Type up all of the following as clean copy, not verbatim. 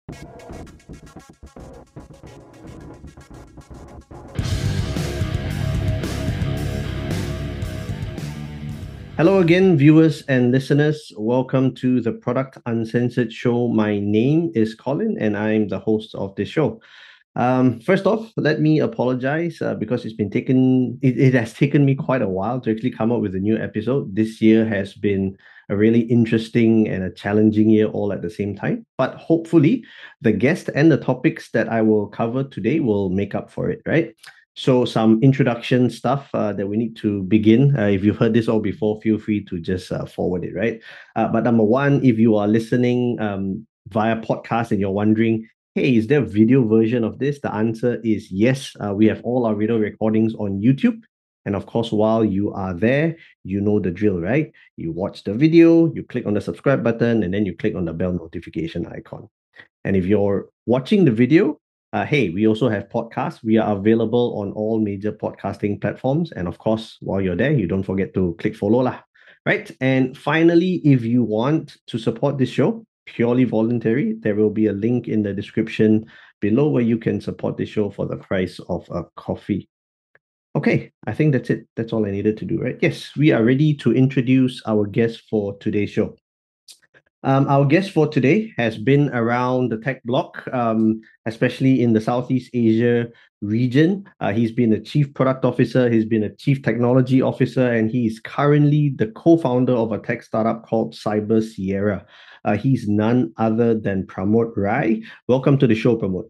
Hello again, viewers and listeners. Welcome to the Product Uncensored Show. My name is Colin, and I'm the host of this show. First off, let me apologize because it has taken me quite a while to actually come up with a new episode. This year has been a really interesting and a challenging year all at the same time. But hopefully, the guest and the topics that I will cover today will make up for it, right? So some introduction stuff that we need to begin. If you've heard this all before, feel free to just forward it, right? But number one, if you are listening via podcast and you're wondering, hey, is there a video version of this? The answer is yes. We have all our video recordings on YouTube. And of course, while you are there, you know the drill, right? You watch the video, you click on the subscribe button, and then you click on the bell notification icon. And if you're watching the video, hey, we also have podcasts. We are available on all major podcasting platforms. And of course, while you're there, you don't forget to click follow lah. Right. And finally, if you want to support this show, purely voluntary, there will be a link in the description below where you can support the show for the price of a coffee. Okay, I think that's it. That's all I needed to do, right? Yes, we are ready to introduce our guest for today's show. Our guest for today has been around the tech block, especially in the Southeast Asia region. He's been a chief product officer, he's been a chief technology officer, and he's currently the co-founder of a tech startup called Cyber Sierra. He's none other than Pramod Rai. Welcome to the show, Pramod.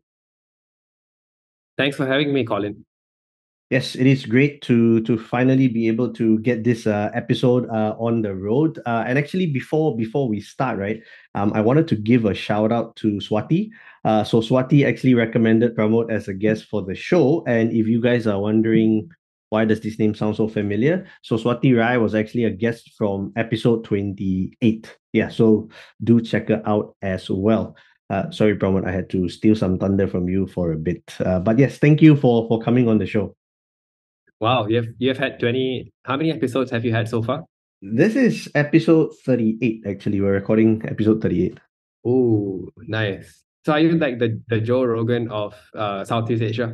Thanks for having me, Colin. Yes, it is great to finally be able to get this episode on the road. And actually, before we start, right, I wanted to give a shout out to Swati. So Swati actually recommended Pramod as a guest for the show. And if you guys are wondering why does this name sound so familiar, so Swati Rai was actually a guest from episode 28. Yeah, so do check her out as well. Sorry, Pramod, I had to steal some thunder from you for a bit. But yes, thank you for coming on the show. Wow, you have had 20. How many episodes have you had so far? This is episode 38, actually. We're recording episode 38. Oh, nice. So are you like the Joe Rogan of Southeast Asia?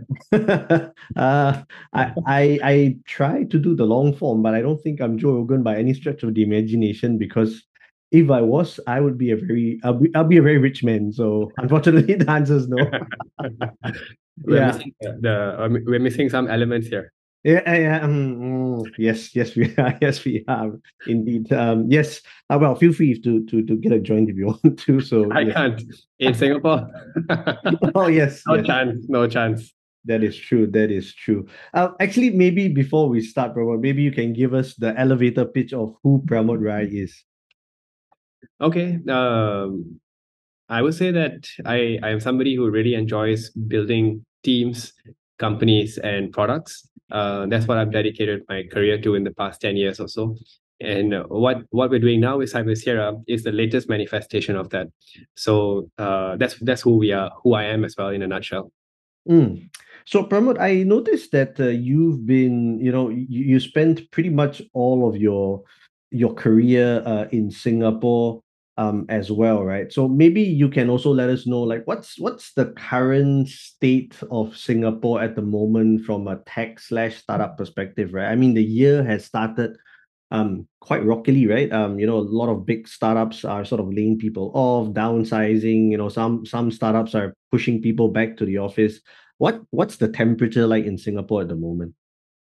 I try to do the long form, but I don't think I'm Joe Rogan by any stretch of the imagination because if I was, I would be I'll be a very rich man. So unfortunately, the answer is no. We're Yeah. missing we're missing some elements here. Yeah. Yes, we are. Yes, we are indeed. Yes. Well, feel free to get a joint if you want to. So I yes. can't in Singapore. Oh yes, No yes. chance, no chance. That is true. That is true. Actually, maybe before we start, Pramod, maybe you can give us the elevator pitch of who Pramod Rai is. Okay. I would say that I am somebody who really enjoys building teams, companies, and products. That's what I've dedicated my career to in the past 10 years or so. And what we're doing now with Cyber Sierra is the latest manifestation of that. So that's who we are, who I am as well in a nutshell. Mm. So, Pramod, I noticed that you've been, you spent pretty much all of your career in Singapore as well, right? So maybe you can also let us know, like, what's the current state of Singapore at the moment from a tech/startup perspective, right? I mean, the year has started quite rockily, right? A lot of big startups are sort of laying people off, downsizing. Some startups are pushing people back to the office. What's the temperature like in Singapore at the moment?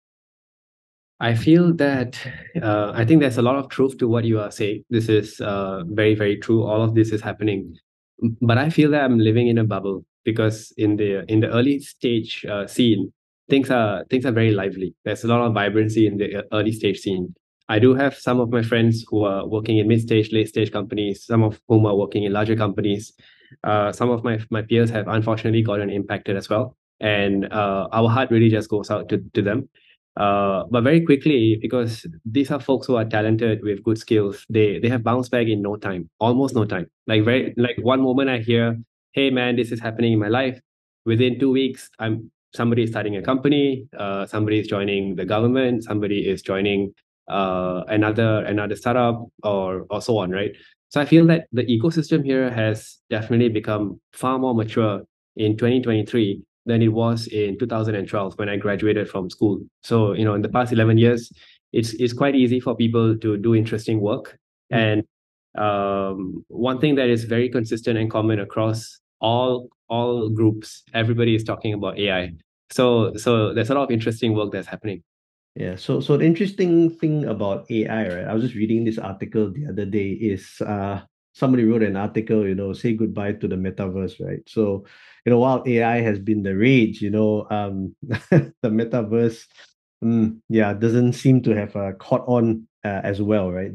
I feel that I think there's a lot of truth to what you are saying. This is very, very true. All of this is happening, but I feel that I'm living in a bubble because in the early stage scene, things are very lively. There's a lot of vibrancy in the early stage scene. I do have some of my friends who are working in mid stage, late stage companies. Some of whom are working in larger companies. Some of my peers have unfortunately gotten impacted as well, and our heart really just goes out to them. But very quickly, because these are folks who are talented with good skills, they have bounced back in no time, almost no time. Like one moment I hear, "Hey man, this is happening in my life." Within 2 weeks, somebody is starting a company, somebody is joining the government, somebody is joining another startup, or so on, right? So I feel that the ecosystem here has definitely become far more mature in 2023 than it was in 2012 when I graduated from school. So, in the past 11 years, it's quite easy for people to do interesting work. And one thing that is very consistent and common across all groups, everybody is talking about AI. So there's a lot of interesting work that's happening. Yeah, so the interesting thing about AI, right? I was just reading this article the other day, is somebody wrote an article, say goodbye to the metaverse, right? So, while AI has been the rage, the metaverse, yeah, doesn't seem to have caught on as well, right?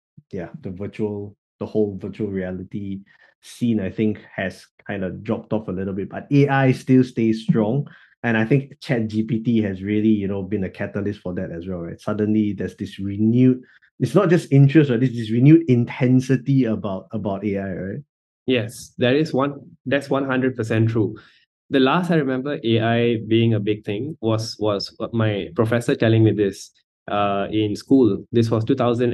The whole virtual reality scene, I think, has kind of dropped off a little bit, but AI still stays strong. And I think ChatGPT has really, been a catalyst for that as well, right? Suddenly there's this renewed, it's not just interest, right? There's this renewed intensity about AI, right? Yes, that's 100% true. The last I remember AI being a big thing was my professor telling me this in school. This was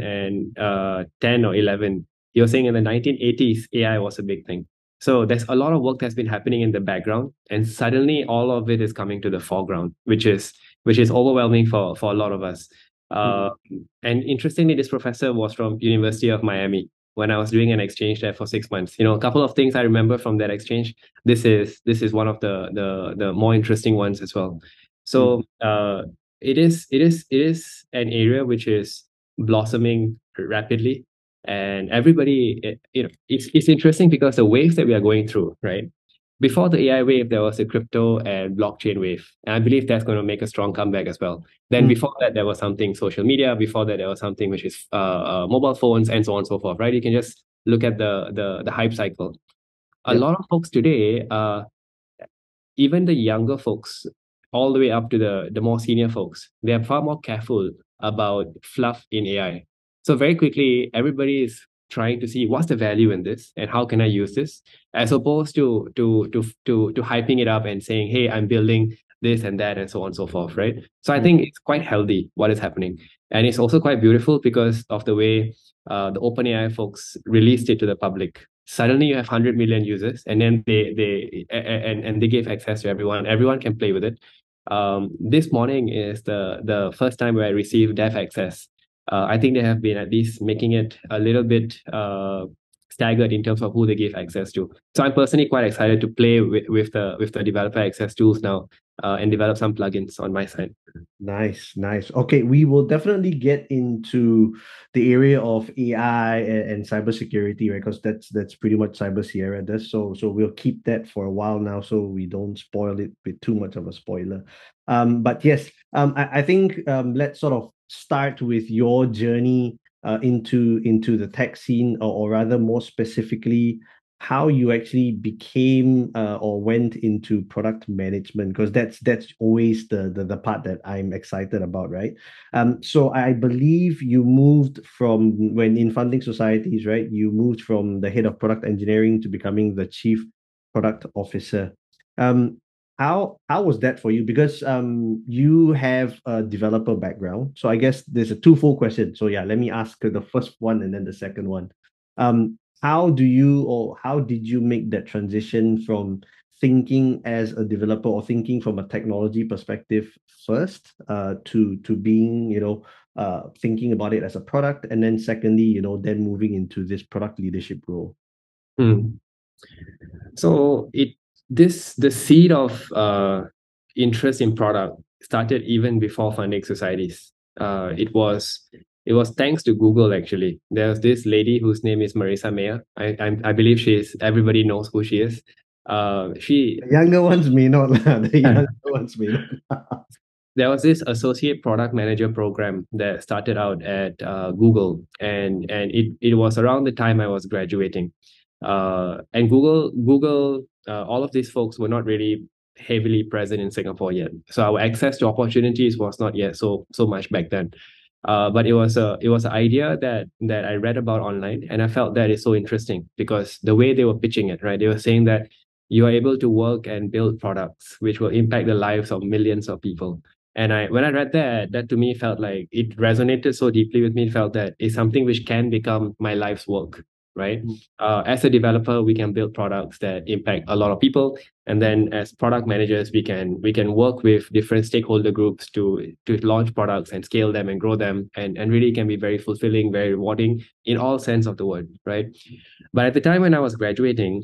2010 or 11. He was saying in the 1980s AI was a big thing. So there's a lot of work that's been happening in the background, and suddenly all of it is coming to the foreground, which is overwhelming for a lot of us. Uh, Mm. and interestingly, this professor was from University of Miami when I was doing an exchange there for 6 months. A couple of things I remember from that exchange. This is one of the more interesting ones as well. So Mm. it is an area which is blossoming rapidly, and everybody, it's interesting because the waves that we are going through, right? Before the AI wave, there was a crypto and blockchain wave, and I believe that's going to make a strong comeback as well. Then Mm. before that, there was something social media. Before that, there was something which is mobile phones and so on and so forth, right? You can just look at the hype cycle. A Yep. lot of folks today, even the younger folks, all the way up to the more senior folks, they are far more careful about fluff in AI. So very quickly, everybody is trying to see what's the value in this and how can I use this, as opposed to hyping it up and saying, "Hey, I'm building this and that," and so on and so forth, right? So I Mm. think it's quite healthy what is happening, and it's also quite beautiful because of the way the OpenAI folks released it to the public. Suddenly you have 100 million users, and then and they gave access to everyone. Everyone can play with it. This morning is the first time where I received dev access. I think they have been at least making it a little bit staggered in terms of who they gave access to. So I'm personally quite excited to play with the developer access tools now, and develop some plugins on my side. Nice, nice. Okay, we will definitely get into the area of AI and cybersecurity, right? Because that's pretty much Cyber Sierra does. So we'll keep that for a while now, so we don't spoil it with too much of a spoiler. But yes, I think let's sort of start with your journey into the tech scene, or rather more specifically, how you actually became or went into product management, because that's always the part that I'm excited about, right? So I believe you moved from, when in funding societies, right? You moved from the head of product engineering to becoming the chief product officer. Um, how was that for you? Because you have a developer background, so I guess there's a twofold question. So yeah, let me ask the first one and then the second one. How did you make that transition from thinking as a developer or thinking from a technology perspective first, to being, thinking about it as a product, and then secondly, then moving into this product leadership role? Hmm. So the seed of interest in product started even before funding societies. It was thanks to Google actually. There's this lady whose name is Marissa Mayer. I believe everybody knows who she is. She The younger ones may not, the younger ones may not. There was this associate product manager program that started out at Google, and it was around the time I was graduating. And Google, all of these folks were not really heavily present in Singapore yet, so our access to opportunities was not yet so much back then. But it was an idea that I read about online, and I felt that is so interesting because the way they were pitching it, right? They were saying that you are able to work and build products which will impact the lives of millions of people. And when I read that to me felt like it resonated so deeply with me. It felt that it's something which can become my life's work. right? Mm. As a developer, we can build products that impact a lot of people, and then as product managers, we can work with different stakeholder groups to launch products and scale them and grow them, and really can be very fulfilling, very rewarding in all sense of the word, right? But at the time when I was graduating,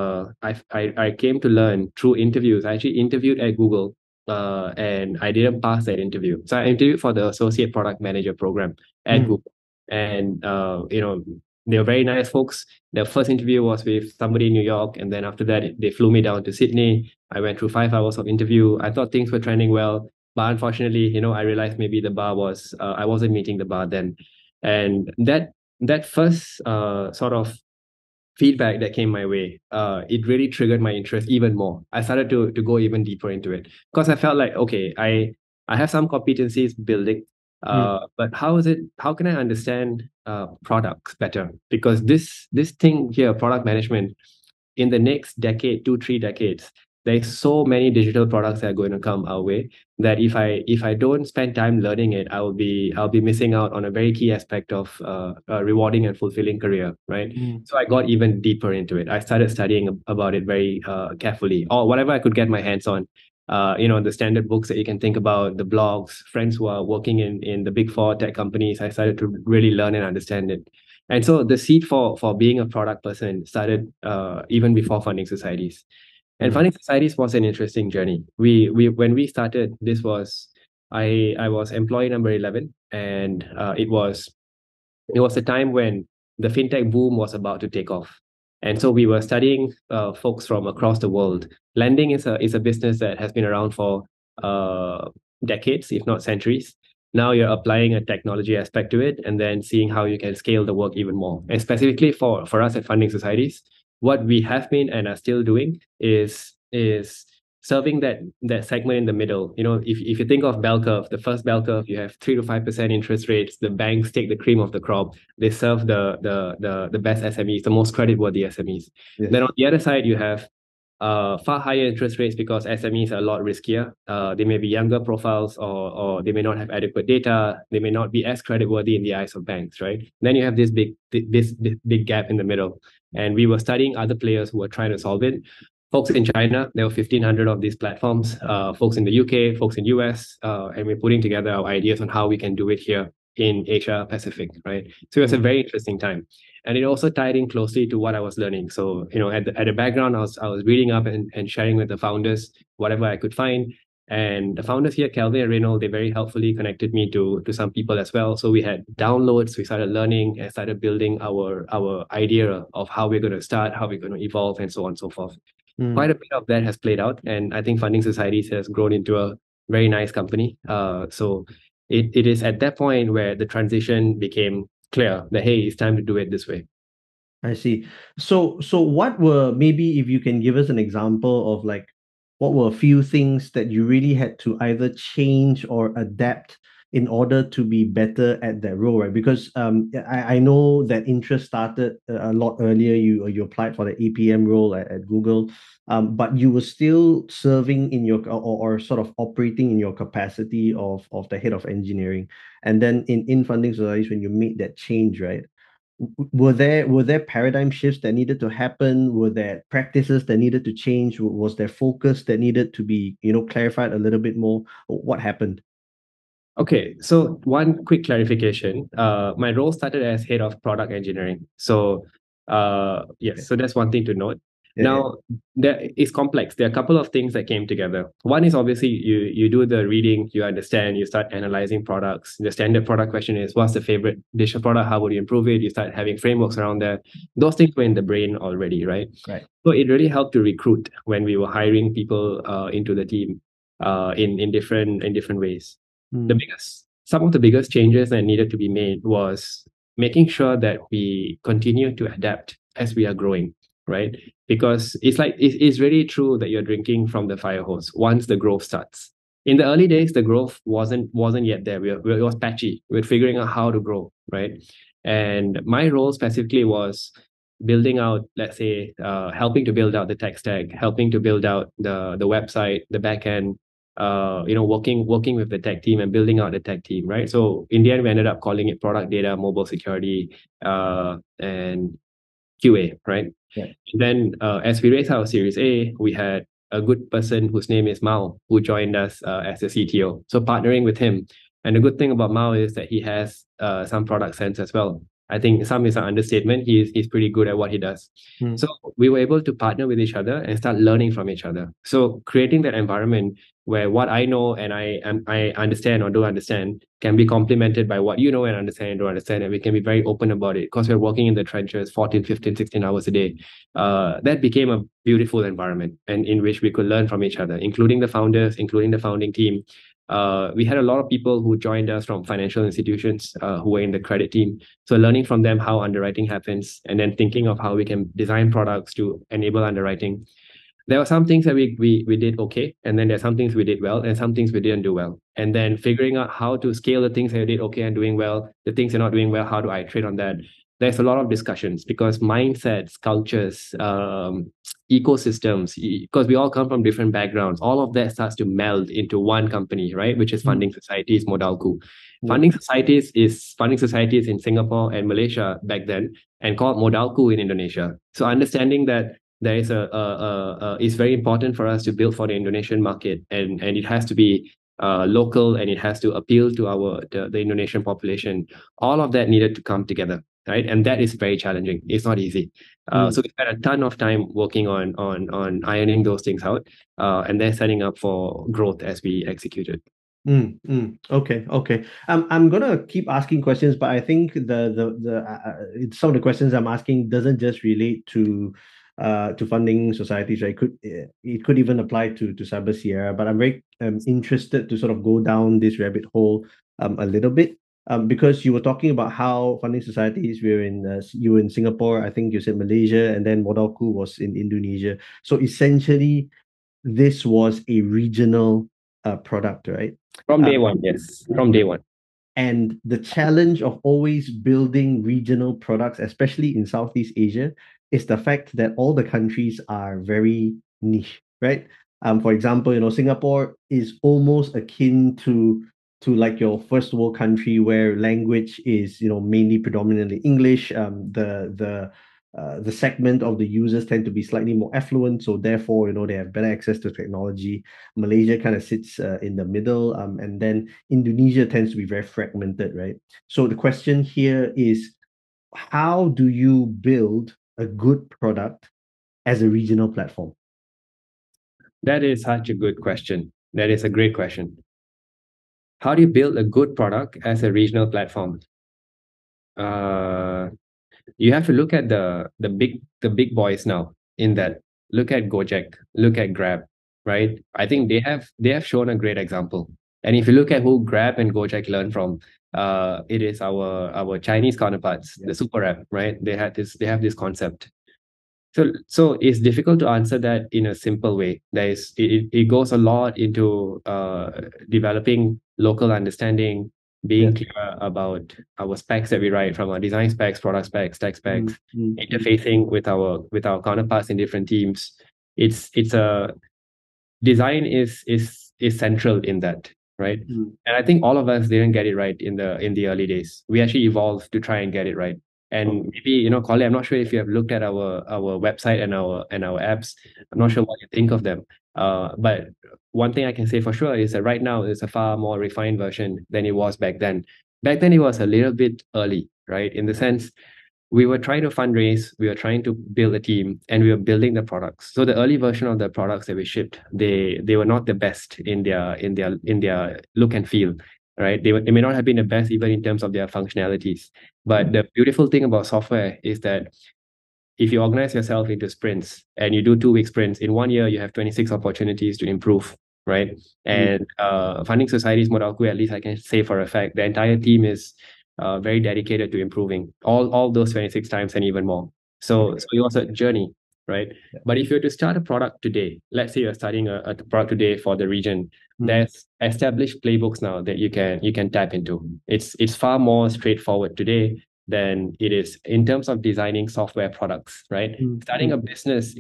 I came to learn through interviews. I actually interviewed at Google, and I didn't pass that interview. So I interviewed for the associate product manager program at Mm. Google, and they were very nice folks. The first interview was with somebody in New York, and then after that, they flew me down to Sydney. I went through 5 hours of interview. I thought things were trending well, but unfortunately, I realized maybe the bar was I wasn't meeting the bar then, and that first sort of feedback that came my way, it really triggered my interest even more. I started to go even deeper into it because I felt like, okay, I have some competencies building, Mm. but how can I understand products better? Because this thing here, product management, in the next decade, 2, 3 decades, there's so many digital products that are going to come our way that if I don't spend time learning it, I'll be missing out on a very key aspect of a rewarding and fulfilling career, right? Mm. So I got even deeper into it. I started studying about it very carefully, or whatever I could get my hands on. The standard books that you can think about, the blogs, friends who are working in the big four tech companies. I started to really learn and understand it. And so the seed for being a product person started even before funding societies. And Mm. funding societies was an interesting journey. We when we started, this was I was employee number 11, and it was a time when the fintech boom was about to take off. And so we were studying folks from across the world. Lending is a business that has been around for uh, decades, if not centuries. Now you're applying a technology aspect to it and then seeing how you can scale the work even more. And specifically for us at Funding Societies, what we have been and are still doing is serving that segment in the middle. If you think of bell curve, the first bell curve, you have 3 to 5% interest rates. The banks take the cream of the crop. They serve the best SMEs, the most creditworthy SMEs. Yes. Then on the other side, you have far higher interest rates because SMEs are a lot riskier. They may be younger profiles, or they may not have adequate data. They may not be as creditworthy in the eyes of banks, right? Then you have this big gap in the middle. And we were studying other players who were trying to solve it. Folks in China, there were 1,500 of these platforms. Folks in the UK, folks in US, and we're putting together our ideas on how we can do it here in Asia Pacific, right? So it was a very interesting time, and it also tied in closely to what I was learning. So at the background, I was reading up and sharing with the founders whatever I could find. And the founders here, Kelvin and Reynolds, they very helpfully connected me to some people as well. So we had downloads, we started learning and started building our idea of how we're going to start, how we're going to evolve, and so on and so forth. Mm. Quite a bit of that has played out, and I think Funding Societies has grown into a very nice company. So it is at that point where the transition became clear that, hey, it's time to do it this way. I see. So what were, maybe if you can give us an example of, like, what were a few things that you really had to either change or adapt in order to be better at that role, right? Because I know that interest started a lot earlier. You applied for the APM role at Google, but you were still serving in your, or sort of operating in your capacity of the head of engineering. And then in Funding Societies, when you made that change, right? Were there paradigm shifts that needed to happen? Were there practices that needed to change? Was there focus that needed to be, clarified a little bit more? What happened? Okay, so one quick clarification. My role started as head of product engineering. So yes, so that's one thing to note. Yeah, yeah. Now, there is complex. There are a couple of things that came together. One is obviously you do the reading, you understand, you start analyzing products. The standard product question is, what's the favorite digital product? How would you improve it? You start having frameworks around that. Those things were in the brain already, right? Right. So it really helped to recruit when we were hiring people into the team in different ways. Mm. Some of the biggest changes that needed to be made was making sure that we continue to adapt as we are growing, right? Because it's really true that you're drinking from the fire hose once the growth starts. In the early days, the growth wasn't yet there. It was patchy. We were figuring out how to grow, right? And my role specifically was building out, let's say, helping to build out the tech stack, helping to build out the website, the backend, working with the tech team and building out the tech team, right? So in the end, we ended up calling it product data, mobile security, and QA, right? Yeah. Then as we raised our Series A, we had a good person whose name is Mao, who joined us as a CTO. So partnering with him. And the good thing about Mao is that he has some product sense as well. I think some is an understatement. He's pretty good at what he does. So we were able to partner with each other and start learning from each other. So creating that environment where what I know and I understand or don't understand can be complemented by what you know and understand and don't understand, and we can be very open about it because we're working in the trenches 14, 15, 16 hours a day. That became a beautiful environment, and in which we could learn from each other, including the founders, including the founding team. We had a lot of people who joined us from financial institutions who were in the credit team. So learning from them how underwriting happens, and then thinking of how we can design products to enable underwriting. There were some things that we did okay, and then there's some things we did well, and some things we didn't do well. And then figuring out how to scale the things that we did okay and doing well, the things you're not doing well, how do I iterate on that? There's a lot of discussions because mindsets, cultures, ecosystems, because we all come from different backgrounds, all of that starts to meld into one company, right? Which is Funding Societies Modalku. Funding Societies in Singapore and Malaysia back then, and called Modalku in Indonesia. So understanding that there is it's very important for us to build for the Indonesian market, and it has to be local, and it has to appeal to the Indonesian population. All of that needed to come together, right? And that is very challenging. It's not easy. So we spent a ton of time working on ironing those things out, and then setting up for growth as we executed. Okay. I'm gonna keep asking questions, but I think some of the questions I'm asking doesn't just relate to funding societies, right? It could even apply to Cyber Sierra, but I'm very interested to sort of go down this rabbit hole a little bit. Because you were talking about how funding societies you were in Singapore, I think you said Malaysia, and then Modalku was in Indonesia. So essentially, this was a regional product, right? From day one, yes. From day one. And the challenge of always building regional products, especially in Southeast Asia, is the fact that all the countries are very niche, right? For example, Singapore is almost akin to like your first world country where language is, mainly predominantly English. The segment of the users tend to be slightly more affluent, so therefore, they have better access to technology. Malaysia kind of sits in the middle, and then Indonesia tends to be very fragmented, right? So the question here is, how do you build a good product as a regional platform? That is such a good question. That is a great question. How do you build a good product as a regional platform? You have to look at the big boys now in that. Look at Gojek, look at Grab, right? I think they have shown a great example. And if you look at who Grab and Gojek learn from, it is our Chinese counterparts, the super app, right? They have this concept. So it's difficult to answer that in a simple way. It goes a lot into developing local understanding, being clear about our specs that we write, from our design specs, product specs, tech specs, interfacing with our counterparts in different teams. It's a design is central in that, right? And I think all of us didn't get it right in the early days. We actually evolved to try and get it right. And maybe, Colin, I'm not sure if you have looked at our website and our apps. I'm not sure what you think of them. But one thing I can say for sure is that right now it's a far more refined version than it was back then. Back then it was a little bit early, right? In the sense, we were trying to fundraise, we were trying to build a team, and we were building the products. So the early version of the products that we shipped, they were not the best in their look and feel, right? They may not have been the best even in terms of their functionalities. But the beautiful thing about software is that if you organize yourself into sprints and you do 2-week sprints, in 1 year you have 26 opportunities to improve, right? And Funding Societies Modalku, at least I can say for a fact, the entire team is very dedicated to improving all those 26 times and even more. So it was a journey, right? But if you were to start a product today, let's say you're starting a product today for the region, there's established playbooks now that you can tap into. It's far more straightforward today than it is in terms of designing software products, right? Starting a business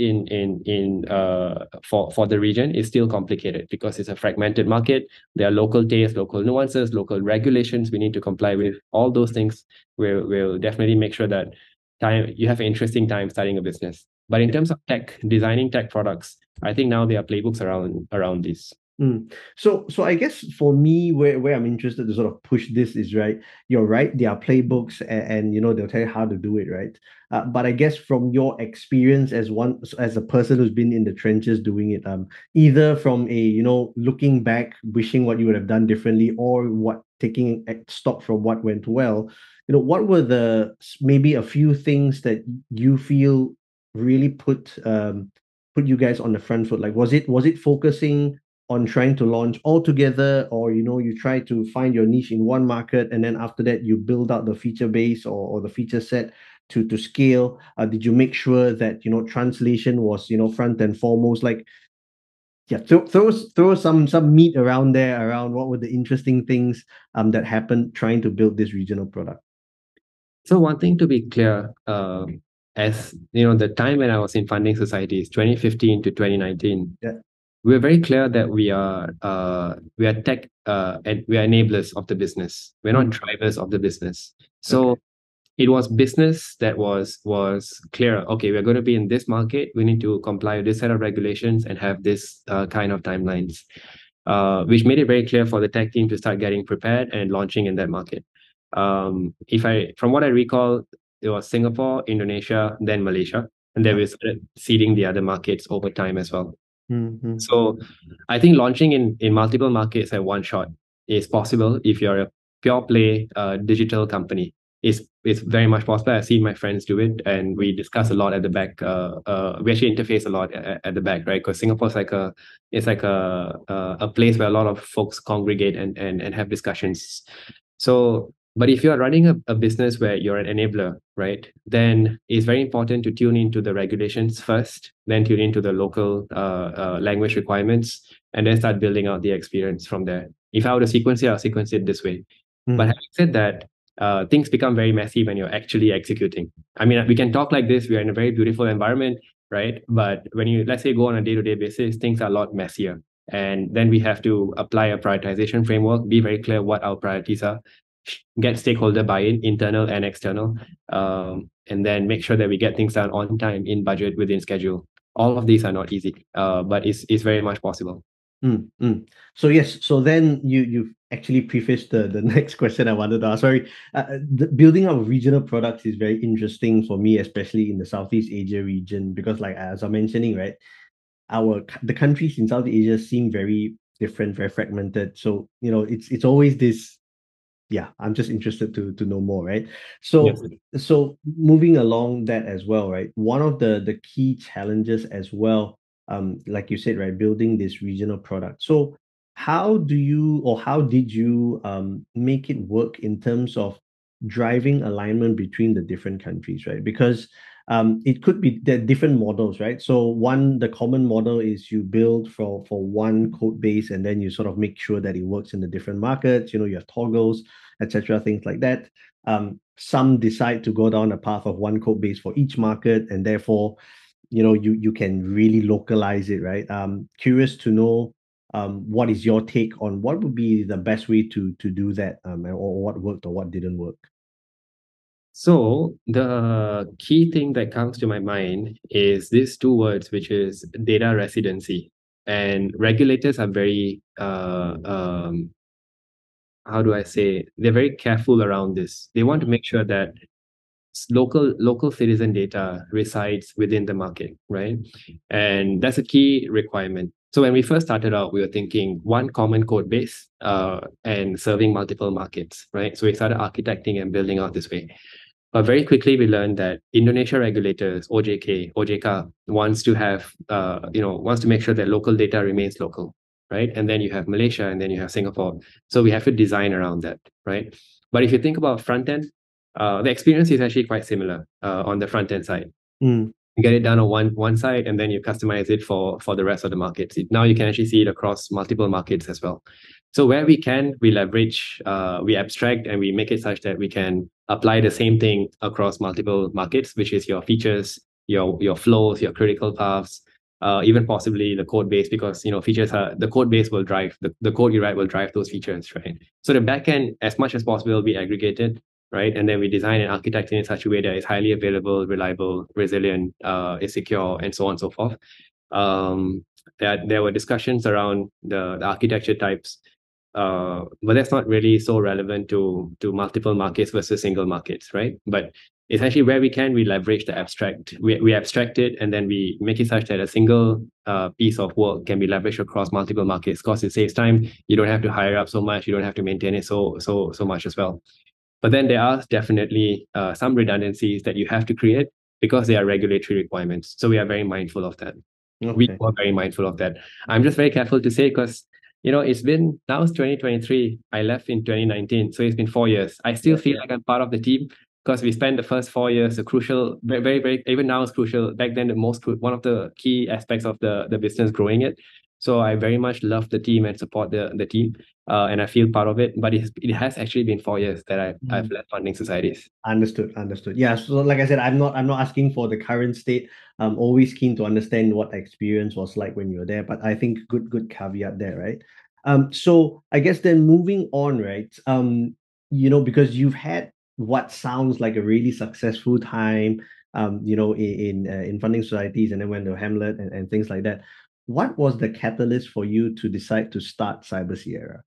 for the region is still complicated because it's a fragmented market. There are local tastes, local nuances, local regulations we need to comply with. All those things will definitely make sure that you have an interesting time starting a business. But in terms of tech, designing tech products, I think now there are playbooks around this. So I guess for me, where I'm interested to sort of push this is, right, you're right, there are playbooks, and they'll tell you how to do it, right? But I guess from your experience as a person who's been in the trenches doing it, either from a looking back, wishing what you would have done differently, or what taking stock from what went well, what were maybe a few things that you feel really put you guys on the front foot? Like, was it focusing on trying to launch all together, or you try to find your niche in one market, and then after that you build out the feature base, or the feature set to scale? Did you make sure that translation was front and foremost? Like, yeah, throw some meat around there, around what were the interesting things that happened trying to build this regional product. So one thing to be clear, as the time when I was in Funding Societies, 2015 to 2019, Yeah. we're very clear that we are tech, and we are enablers of the business. We're not drivers of the business. So it was business that was clear. Okay, we're going to be in this market. We need to comply with this set of regulations and have this kind of timelines, which made it very clear for the tech team to start getting prepared and launching in that market. From what I recall, it was Singapore, Indonesia, then Malaysia, and then we started seeding the other markets over time as well. So I think launching in multiple markets at one shot is possible if you're a pure play digital company. It's very much possible. I've seen my friends do it, and we discuss a lot at the back. We actually interface a lot at the back, right? Because Singapore is like a place where a lot of folks congregate and have discussions. So, but if you're running a business where you're an enabler, right, then it's very important to tune into the regulations first, then tune into the local language requirements, and then start building out the experience from there. If I were to sequence it, I'll sequence it this way. But having said that, things become very messy when you're actually executing. I mean, we can talk like this. We are in a very beautiful environment, right? But when you, let's say, go on a day-to-day basis, things are a lot messier. And then we have to apply a prioritization framework, be very clear what our priorities are, get stakeholder buy-in, internal and external, and then make sure that we get things done on time, in budget, within schedule. All of these are not easy, but it's very much possible. So yes, so then you've actually prefaced the next question I wanted to ask. Sorry, the building of regional products is very interesting for me, especially in the Southeast Asia region, because, like, as I'm mentioning, right, the countries in South Asia seem very different, very fragmented. So it's always this. Yeah, I'm just interested to know more, right? So Yes. so moving along that as well, right? One of the key challenges as well, like you said, right, building this regional product. So how did you make it work in terms of driving alignment between the different countries, right? Because it could be the different models, right? So the common model is you build for one code base, and then you sort of make sure that it works in the different markets. You have toggles, etc., things like that. Some decide to go down a path of one code base for each market, and therefore, you can really localize it, right? Curious to know, what is your take on what would be the best way to do that, or what worked or what didn't work? So the key thing that comes to my mind is these two words, which is data residency. And regulators are very, how do I say, they're very careful around this. They want to make sure that local citizen data resides within the market, right? And that's a key requirement. So when we first started out, we were thinking one common code base, and serving multiple markets, right? So we started architecting and building out this way. But very quickly, we learned that Indonesia regulators, OJK, wants to have, wants to make sure that local data remains local, right? And then you have Malaysia, and then you have Singapore. So we have to design around that, right? But if you think about front end, the experience is actually quite similar on the front end side. You get it done on one side, and then you customize it for the rest of the markets. Now you can actually see it across multiple markets as well. So where we can, we leverage, we abstract, and we make it such that we can apply the same thing across multiple markets, which is your features, your flows, your critical paths, even possibly the code base, because features are the code base will drive the code you write will drive those features, right? So the backend, as much as possible, will be aggregated. right? And then we design and architect it in such a way that it's highly available, reliable, resilient, is secure, and so on and so forth. There were discussions around the architecture types, but that's not really so relevant to multiple markets versus single markets, right? But essentially, where we can, we leverage the abstract. We abstract it, and then we make it such that a single piece of work can be leveraged across multiple markets. Because it saves time. You don't have to hire up so much. You don't have to maintain it so much as well. But then there are definitely some redundancies that you have to create because they are regulatory requirements. So we are very mindful of that. We Okay. were very mindful of that. I'm just very careful to say because it's been now it's 2023. I left in 2019, so it's been 4 years. I still feel like I'm part of the team because we spent the first 4 years, a crucial, very, very, very, even now it's crucial. Back then, one of the key aspects of the business growing it. So I very much love the team and support the team, and I feel part of it. But it has actually been 4 years that I've left funding societies. Understood. Yeah. So like I said, I'm not asking for the current state. I'm always keen to understand what the experience was like when you were there. But I think good caveat there, right? So I guess then moving on, right? Because you've had what sounds like a really successful time, in funding societies, and then went to Hamlet and things like that. What was the catalyst for you to decide to start Cyber Sierra?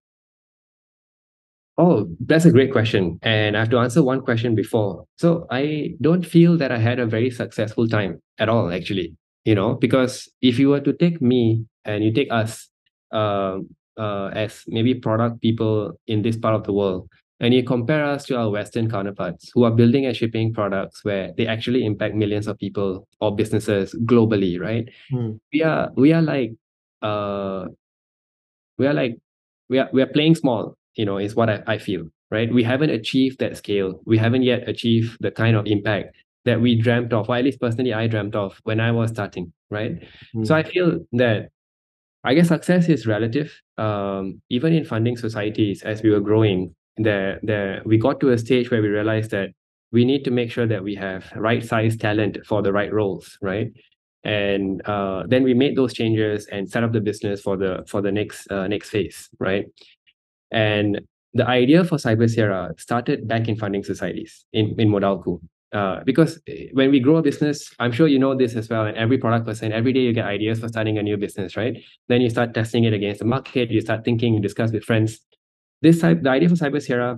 Oh, that's a great question. And I have to answer one question before. So I don't feel that I had a very successful time at all, actually, because if you were to take me and you take us as maybe product people in this part of the world, and you compare us to our Western counterparts who are building and shipping products where they actually impact millions of people or businesses globally, right? We are like uh we are like we are playing small, is what I feel, right? We haven't achieved that scale. We haven't yet achieved the kind of impact that we dreamt of, or at least personally I dreamt of when I was starting, right? So I feel that, I guess, success is relative. Even in funding societies, as we were growing, there we got to a stage where we realized that we need to make sure that we have right size talent for the right roles, right? And then we made those changes and set up the business for the next phase, right? And the idea for Cyber Sierra started back in funding societies in Modalku. Because when we grow a business, I'm sure you know this as well, and every product person, every day you get ideas for starting a new business, right? Then you start testing it against the market, you start thinking, you discuss with friends. The idea for Cyber Sierra,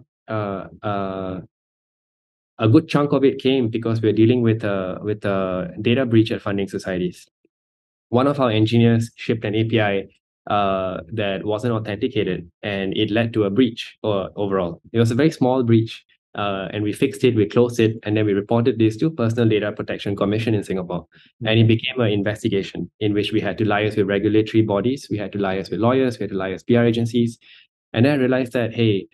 a good chunk of it came because we're dealing with a data breach at funding societies. One of our engineers shipped an API that wasn't authenticated, and it led to a breach overall. It was a very small breach, and we fixed it, we closed it, and then we reported this to Personal Data Protection Commission in Singapore. And it became an investigation in which we had to liaise with regulatory bodies, we had to liaise with lawyers, we had to liaise PR agencies. And then I realized that, hey,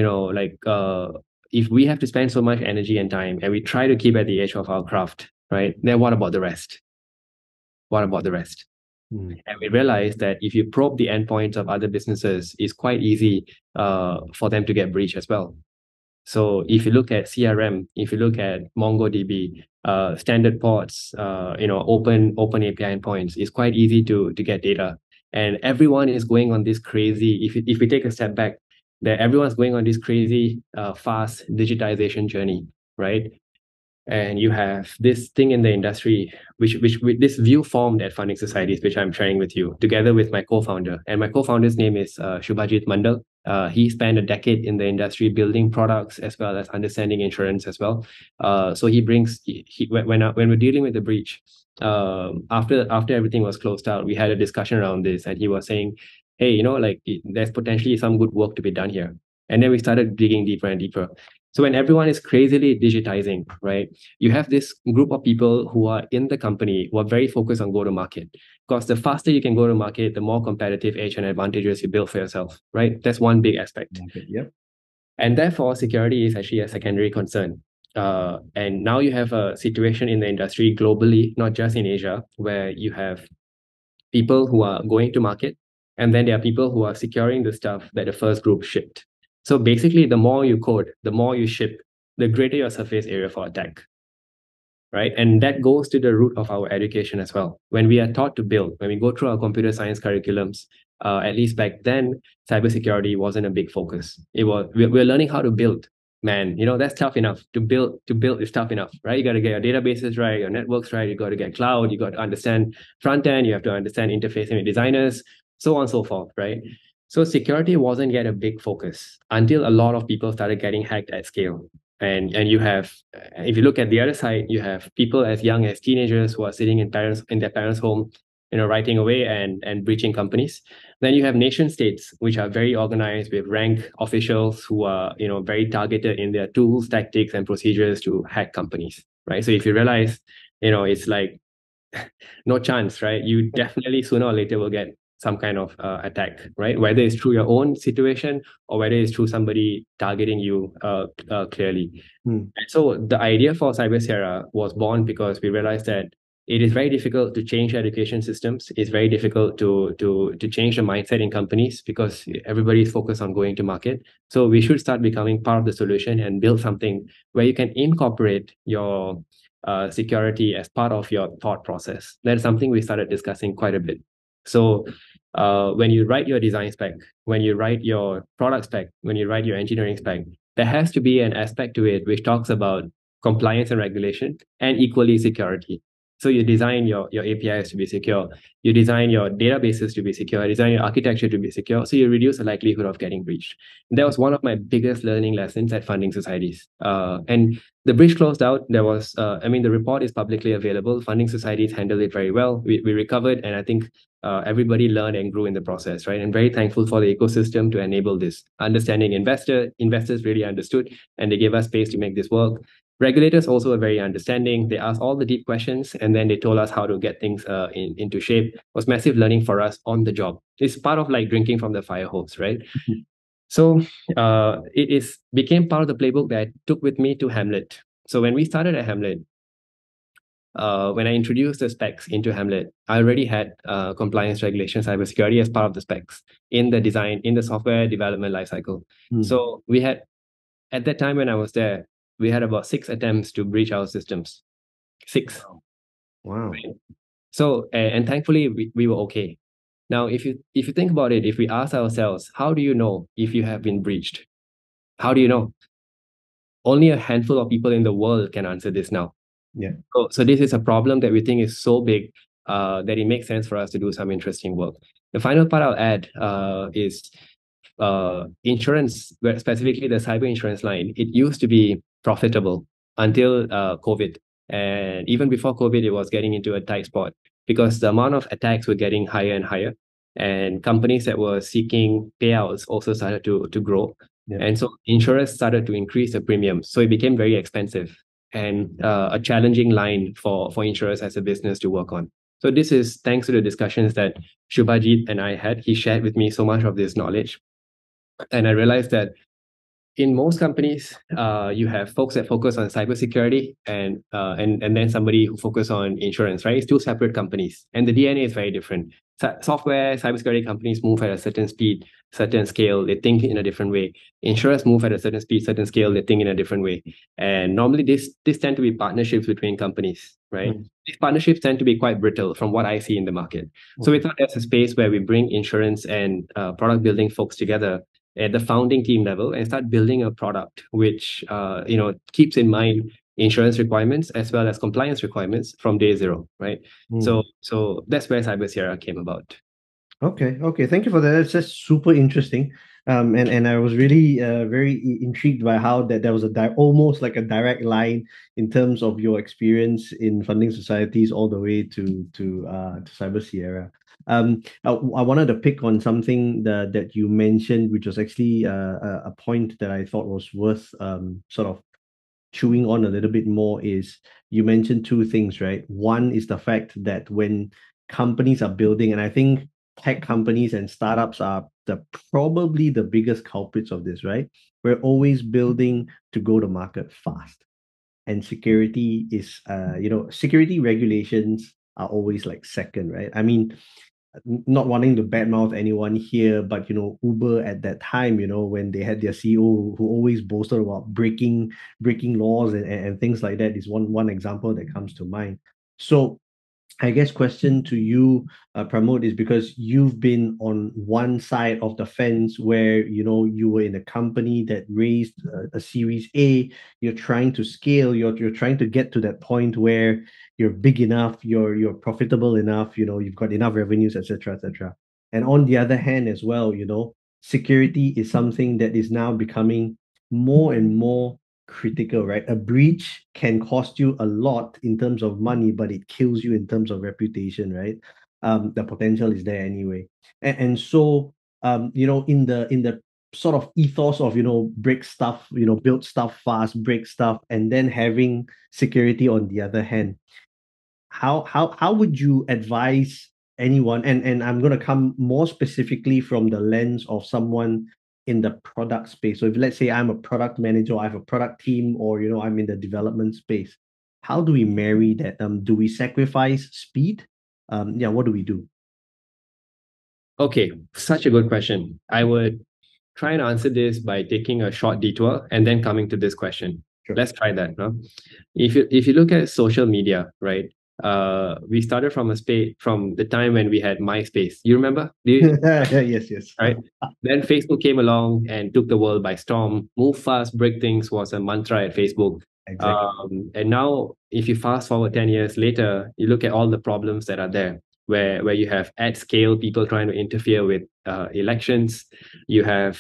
if we have to spend so much energy and time and we try to keep at the edge of our craft, right, then what about the rest? What about the rest? And we realized that if you probe the endpoints of other businesses, it's quite easy for them to get breached as well. So if you look at CRM, if you look at MongoDB, standard ports, open API endpoints, it's quite easy to get data. And everyone is going on this crazy, if we take a step back, that everyone's going on this crazy, fast digitization journey, right? And you have this thing in the industry, which this view formed at funding societies, which I'm sharing with you, together with my co-founder. And my co-founder's name is Shubhajit Mandal. He spent a decade in the industry building products as well as understanding insurance as well. So he brings when we're dealing with the breach, after everything was closed out, we had a discussion around this, and he was saying, hey, there's potentially some good work to be done here. And then we started digging deeper and deeper. So when everyone is crazily digitizing, right, you have this group of people who are in the company who are very focused on go-to-market. Because the faster you can go to market, the more competitive edge and advantages you build for yourself, right? That's one big aspect. Okay, yep. And therefore, security is actually a secondary concern. And now you have a situation in the industry globally, not just in Asia, where you have people who are going to market, and then there are people who are securing the stuff that the first group shipped. So basically, the more you code, the more you ship, the greater your surface area for attack, right? And that goes to the root of our education as well. When we are taught to build, when we go through our computer science curriculums, at least back then, cybersecurity wasn't a big focus. We're learning how to build, man, that's tough enough. To build is tough enough, right? You got to get your databases right, your networks right, you got to get cloud, you got to understand front end, you have to understand interfacing with designers, so on and so forth, right? So security wasn't yet a big focus until a lot of people started getting hacked at scale. And you have, if you look at the other side, you have people as young as teenagers who are sitting in their parents' home, writing away and breaching companies. Then you have nation states, which are very organized with rank officials who are, very targeted in their tools, tactics, and procedures to hack companies, right? So if you realize, it's like no chance, right? You definitely sooner or later will get some kind of attack, right? Whether it's through your own situation or whether it's through somebody targeting you clearly. Mm. And so the idea for Cyber Sierra was born because we realized that it is very difficult to change education systems. It's very difficult to change the mindset in companies because everybody is focused on going to market. So we should start becoming part of the solution and build something where you can incorporate your security as part of your thought process. That's something we started discussing quite a bit. So when you write your design spec, when you write your product spec, when you write your engineering spec, there has to be an aspect to it which talks about compliance and regulation and equally security. So you design your APIs to be secure, you design your databases to be secure, you design your architecture to be secure, so you reduce the likelihood of getting breached. And that was one of my biggest learning lessons at funding societies. And the breach closed out. There was, the report is publicly available. Funding societies handled it very well. We recovered, and I think everybody learned and grew in the process, right? And very thankful for the ecosystem to enable this. Understanding investors really understood, and they gave us space to make this work. Regulators also were very understanding. They asked all the deep questions, and then they told us how to get things into shape. It was massive learning for us on the job. It's part of like drinking from the fire hose, right? So it became part of the playbook that I took with me to Hamlet. So when we started at Hamlet, when I introduced the specs into Hamlet, I already had compliance, regulation, cybersecurity as part of the specs in the software development lifecycle. So we had, at that time when I was there, we had about 6 attempts to breach our systems. 6. Wow. So, and thankfully we were okay. Now, if you think about it, if we ask ourselves, how do you know if you have been breached? How do you know? Only a handful of people in the world can answer this now. Yeah. So this is a problem that we think is so big that it makes sense for us to do some interesting work. The final part I'll add is insurance, specifically the cyber insurance line. It used to be profitable until COVID. And even before COVID, it was getting into a tight spot because the amount of attacks were getting higher and higher. And companies that were seeking payouts also started to grow. Yeah. And so insurers started to increase the premium. So it became very expensive and a challenging line for insurers as a business to work on. So this is thanks to the discussions that Shubhajit and I had. He shared with me so much of this knowledge. And I realized that in most companies, you have folks that focus on cybersecurity and then somebody who focus on insurance, right? It's two separate companies, and the DNA is very different. Software, cybersecurity companies move at a certain speed, certain scale. They think in a different way. Insurers move at a certain speed, certain scale. They think in a different way. And normally, this tend to be partnerships between companies, right? These partnerships tend to be quite brittle, from what I see in the market. So we thought there's a space where we bring insurance and product building folks together at the founding team level and start building a product which keeps in mind insurance requirements as well as compliance requirements from day zero, right? So that's where Cyber Sierra came about. Okay. Thank you for that. That's just super interesting. And I was really very intrigued by how that there was almost like a direct line in terms of your experience in funding societies all the way to Cyber Sierra. I wanted to pick on something that you mentioned, which was actually a point that I thought was worth sort of chewing on a little bit more. Is you mentioned two things, right? One is the fact that when companies are building, and I think tech companies and startups are probably the biggest culprits of this, right? We're always building to go to market fast. And security is, security regulations are always like second, right? I mean, not wanting to badmouth anyone here, but Uber at that time, when they had their CEO who always boasted about breaking laws and things like that, is one example that comes to mind. So I guess question to you, Pramod, is because you've been on one side of the fence where you were in a company that raised a Series A. You're trying to scale. You're trying to get to that point where you're big enough. You're profitable enough. You've got enough revenues, etc., etc. And on the other hand, as well, security is something that is now becoming more and more critical, right? A breach can cost you a lot in terms of money, but it kills you in terms of reputation, right? The potential is there anyway. And so in the sort of ethos of break stuff, build stuff fast, break stuff, and then having security on the other hand, how would you advise anyone, and I'm going to come more specifically from the lens of someone in the product space. So if let's say I'm a product manager, or I have a product team, or I'm in the development space, how do we marry that? Do we sacrifice speed? Yeah, what do we do? Okay, such a good question. I would try and answer this by taking a short detour and then coming to this question. Sure. Let's try that. No? If you look at social media, right? We started from from the time when we had MySpace. You remember? Yes. Right. Then Facebook came along and took the world by storm. Move fast, break things was a mantra at Facebook. Exactly. And now, if you fast forward 10 years later, you look at all the problems that are there, where you have at scale people trying to interfere with elections. You have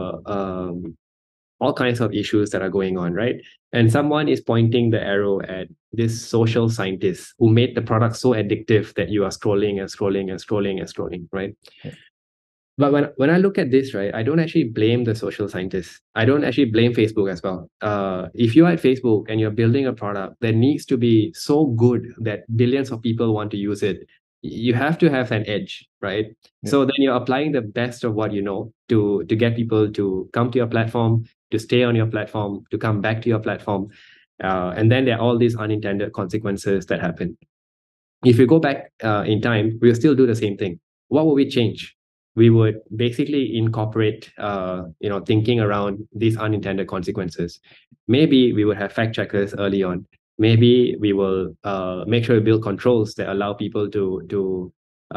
all kinds of issues that are going on, right? And someone is pointing the arrow at this social scientist who made the product so addictive that you are scrolling and scrolling and scrolling and scrolling, right? Okay. But when I look at this, right, I don't actually blame the social scientists. I don't actually blame Facebook as well. If you're at Facebook and you're building a product that needs to be so good that billions of people want to use it, you have to have an edge, right? Yeah. So then you're applying the best of what you know to get people to come to your platform, to stay on your platform, to come back to your platform. And then there are all these unintended consequences that happen. If we go back in time, we'll still do the same thing. What will we change? We would basically incorporate thinking around these unintended consequences. Maybe we would have fact checkers early on. Maybe we will make sure we build controls that allow people to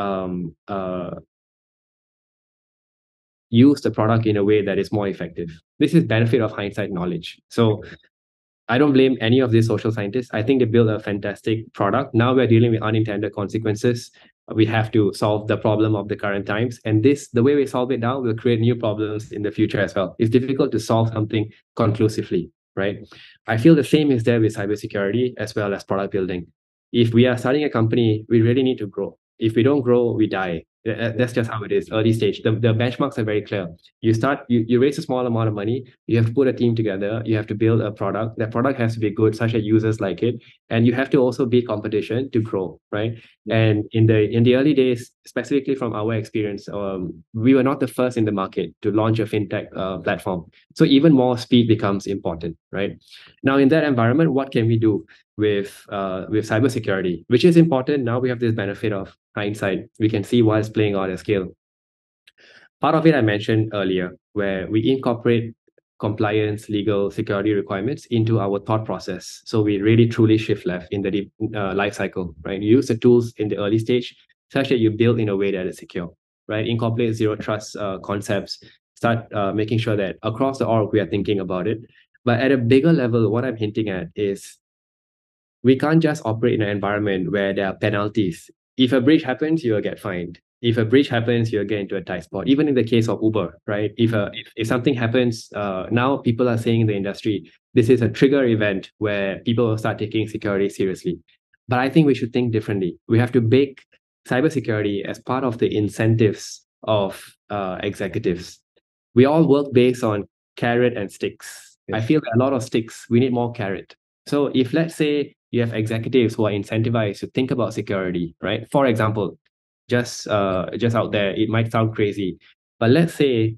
use the product in a way that is more effective. This is benefit of hindsight knowledge. So I don't blame any of these social scientists. I think they built a fantastic product. Now we're dealing with unintended consequences. We have to solve the problem of the current times. And the way we solve it now, will create new problems in the future as well. It's difficult to solve something conclusively, right? I feel the same is there with cybersecurity as well as product building. If we are starting a company, we really need to grow. If we don't grow, we die. That's just how it is, early stage. The benchmarks are very clear. You raise a small amount of money, you have to put a team together, you have to build a product. That product has to be good such that users like it. And you have to also beat competition to grow, right? And in the early days, specifically from our experience, we were not the first in the market to launch a fintech platform. So even more speed becomes important, right? Now, in that environment, what can we do with cybersecurity, which is important? Now we have this benefit of hindsight. We can see what's playing out at scale. Part of it I mentioned earlier, where we incorporate compliance, legal, security requirements into our thought process. So we really truly shift left in the life cycle, right? You use the tools in the early stage such that you build in a way that is secure, right? Incorporate zero trust concepts. Start making sure that across the org we are thinking about it. But at a bigger level, what I'm hinting at is we can't just operate in an environment where there are penalties. If a breach happens, you'll get fined. If a breach happens, you'll get into a tight spot. Even in the case of Uber, right? If something happens, now people are saying in the industry, this is a trigger event where people will start taking security seriously. But I think we should think differently. We have to bake cybersecurity as part of the incentives of executives. We all work based on carrot and sticks. Yes. I feel a lot of sticks. We need more carrot. So if let's say you have executives who are incentivized to think about security, right? For example, just out there, it might sound crazy, but let's say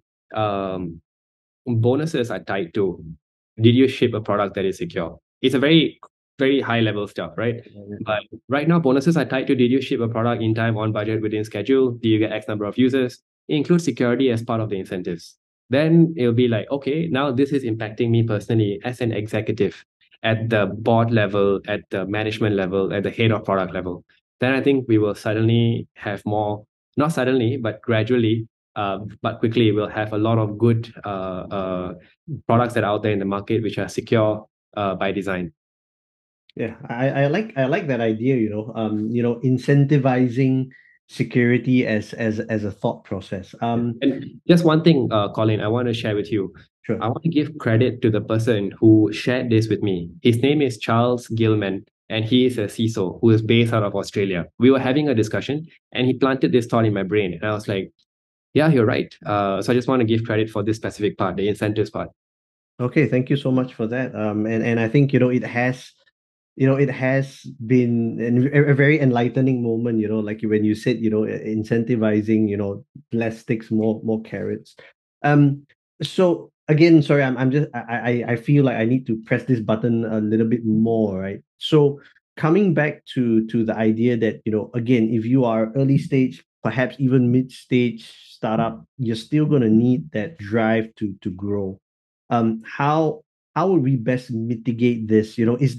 bonuses are tied to, did you ship a product that is secure? It's a very, very high level stuff, right? But right now, bonuses are tied to, did you ship a product in time, on budget, within schedule? Do you get X number of users? It includes security as part of the incentives. Then it'll be like, okay, now this is impacting me personally as an executive at the board level, at the management level, at the head of product level. then I think we will suddenly have more, not suddenly, but gradually, but quickly, we'll have a lot of good products that are out there in the market which are secure by design. Yeah, I like that idea, incentivizing security as a thought process. And just one thing, Colin, I want to share with you. Sure. I want to give credit to the person who shared this with me. His name is Charles Gilman, and he is a CISO who is based out of Australia. We were having a discussion, and he planted this thought in my brain. And I was like, yeah, you're right. So I just want to give credit for this specific part, the incentives part. Okay, thank you so much for that. And I think, it has been a very enlightening moment, like when you said, incentivizing, less sticks, more carrots. So again, sorry, I'm just I feel like I need to press this button a little bit more, right? So coming back to the idea that, again, if you are early stage, perhaps even mid stage startup, you're still going to need that drive to grow. How would we best mitigate this?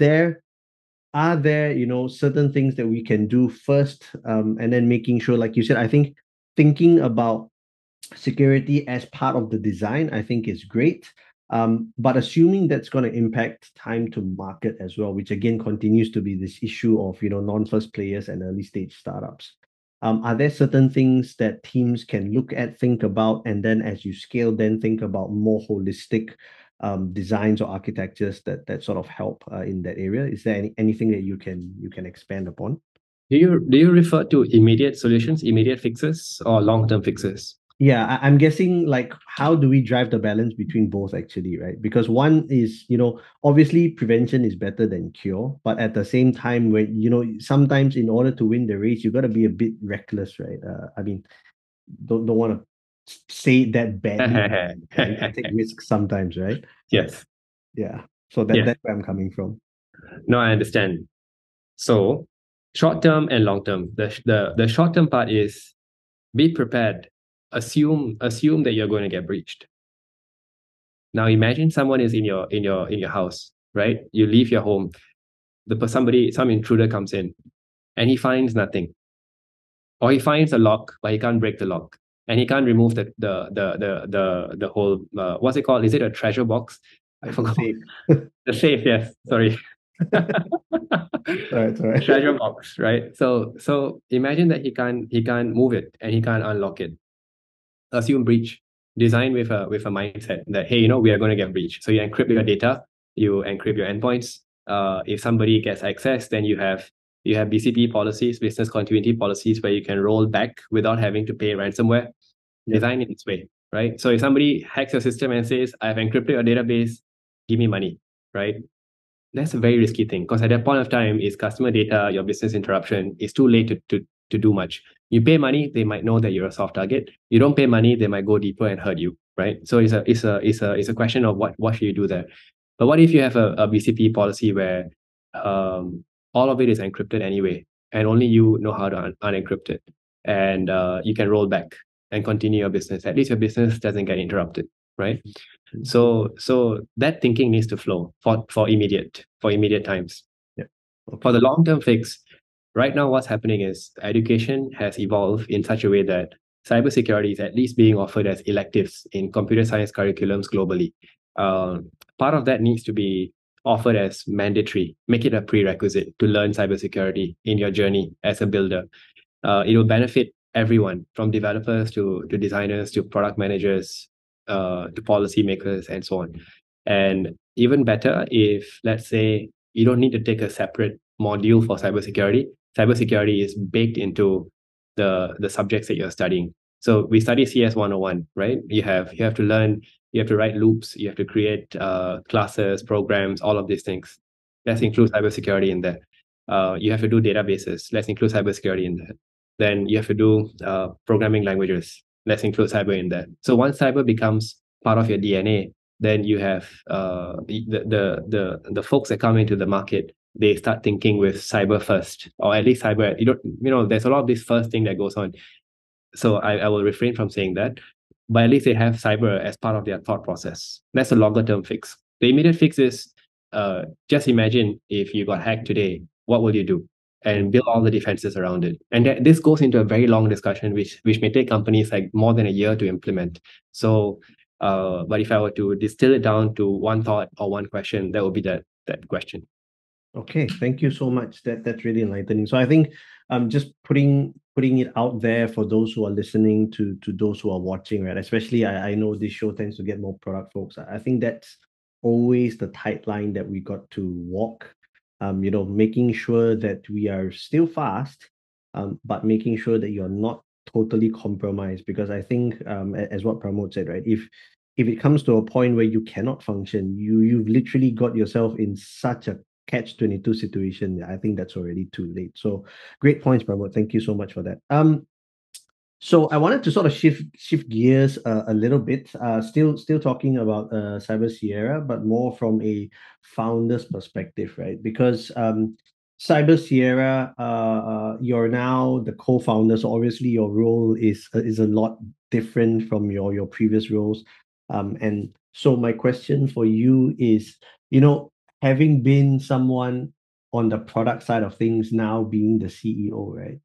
Are there, certain things that we can do first, and then making sure, like you said, I think thinking about security as part of the design, I think is great. But assuming that's going to impact time to market as well, which again continues to be this issue of, non-first players and early stage startups. Are there certain things that teams can look at, think about, and then as you scale, then think about more holistic designs or architectures that sort of help in that area? Is there anything that you can expand upon? Do you refer to immediate solutions, immediate fixes, or long-term fixes? Yeah, I'm guessing, like, how do we drive the balance between both actually, right? Because one is, obviously prevention is better than cure, but at the same time, when, sometimes in order to win the race, you got to be a bit reckless, right? I mean, don't want to say it that badly, and take risks sometimes, right? Yes. Yeah. So Yeah. that's where I'm coming from. No, I understand. So short term and long term. The short term part is be prepared. Assume that you're going to get breached. Now imagine someone is in your house, right? You leave your home. Some intruder comes in and he finds nothing. Or he finds a lock, but he can't break the lock. And he can't remove the whole what's it called? Is it a treasure box? I forgot. Safe. The safe, yes. Sorry. All right. Treasure box, right? So imagine that he can't move it and he can't unlock it. Assume breach. Design with a mindset that, hey, we are going to get breached. So you encrypt your data, you encrypt your endpoints. If somebody gets access, then you have BCP policies, business continuity policies, where you can roll back without having to pay ransomware. Yeah. Design in its way, right? So if somebody hacks your system and says, I've encrypted your database, give me money, right? That's a very risky thing, because at that point of time, it's customer data, your business interruption. It's too late to do much. You pay money, they might know that you're a soft target. You don't pay money, they might go deeper and hurt you, right? So it's a question of what should you do there. But what if you have a BCP policy where all of it is encrypted anyway, and only you know how to unencrypt it, and you can roll back and continue your business. At least your business doesn't get interrupted, right? So that thinking needs to flow for immediate times. Yeah. Okay. For the long-term fix, right now what's happening is education has evolved in such a way that cybersecurity is at least being offered as electives in computer science curriculums globally. Part of that needs to be offered as mandatory. Make it a prerequisite to learn cybersecurity in your journey as a builder. It will benefit everyone, from developers to designers to product managers, to policymakers and so on. And even better, if, let's say, you don't need to take a separate module for cybersecurity. Cybersecurity is baked into the subjects that you're studying. So we study CS 101, right? You have to learn, you have to write loops, you have to create classes, programs, all of these things. Let's include cybersecurity in there. You have to do databases. Let's include cybersecurity in there. Then you have to do programming languages. Let's include cyber in that. So once cyber becomes part of your DNA, then you have the folks that come into the market, they start thinking with cyber first, or at least cyber. There's a lot of this first thing that goes on. So I will refrain from saying that, but at least they have cyber as part of their thought process. That's a longer term fix. The immediate fix is just imagine if you got hacked today, what will you do? and build all the defenses around it. And this goes into a very long discussion, which may take companies like more than a year to implement. So, but if I were to distill it down to one thought or one question, that would be that question. Okay, thank you so much. That's really enlightening. So I think just putting it out there for those who are listening to those who are watching, right? Especially I know this show tends to get more product folks. I think that's always the tight line that we got to walk. Making sure that we are still fast, but making sure that you're not totally compromised. Because I think as what Pramod said, right? If it comes to a point where you cannot function, you've literally got yourself in such a catch-22 situation. I think that's already too late. So great points, Pramod. Thank you so much for that. So I wanted to sort of shift gears a little bit. Still talking about Cyber Sierra, but more from a founder's perspective, right? Because Cyber Sierra, you're now the co-founder, so obviously your role is a lot different from your previous roles. And so my question for you is, having been someone on the product side of things, now being the CEO, right?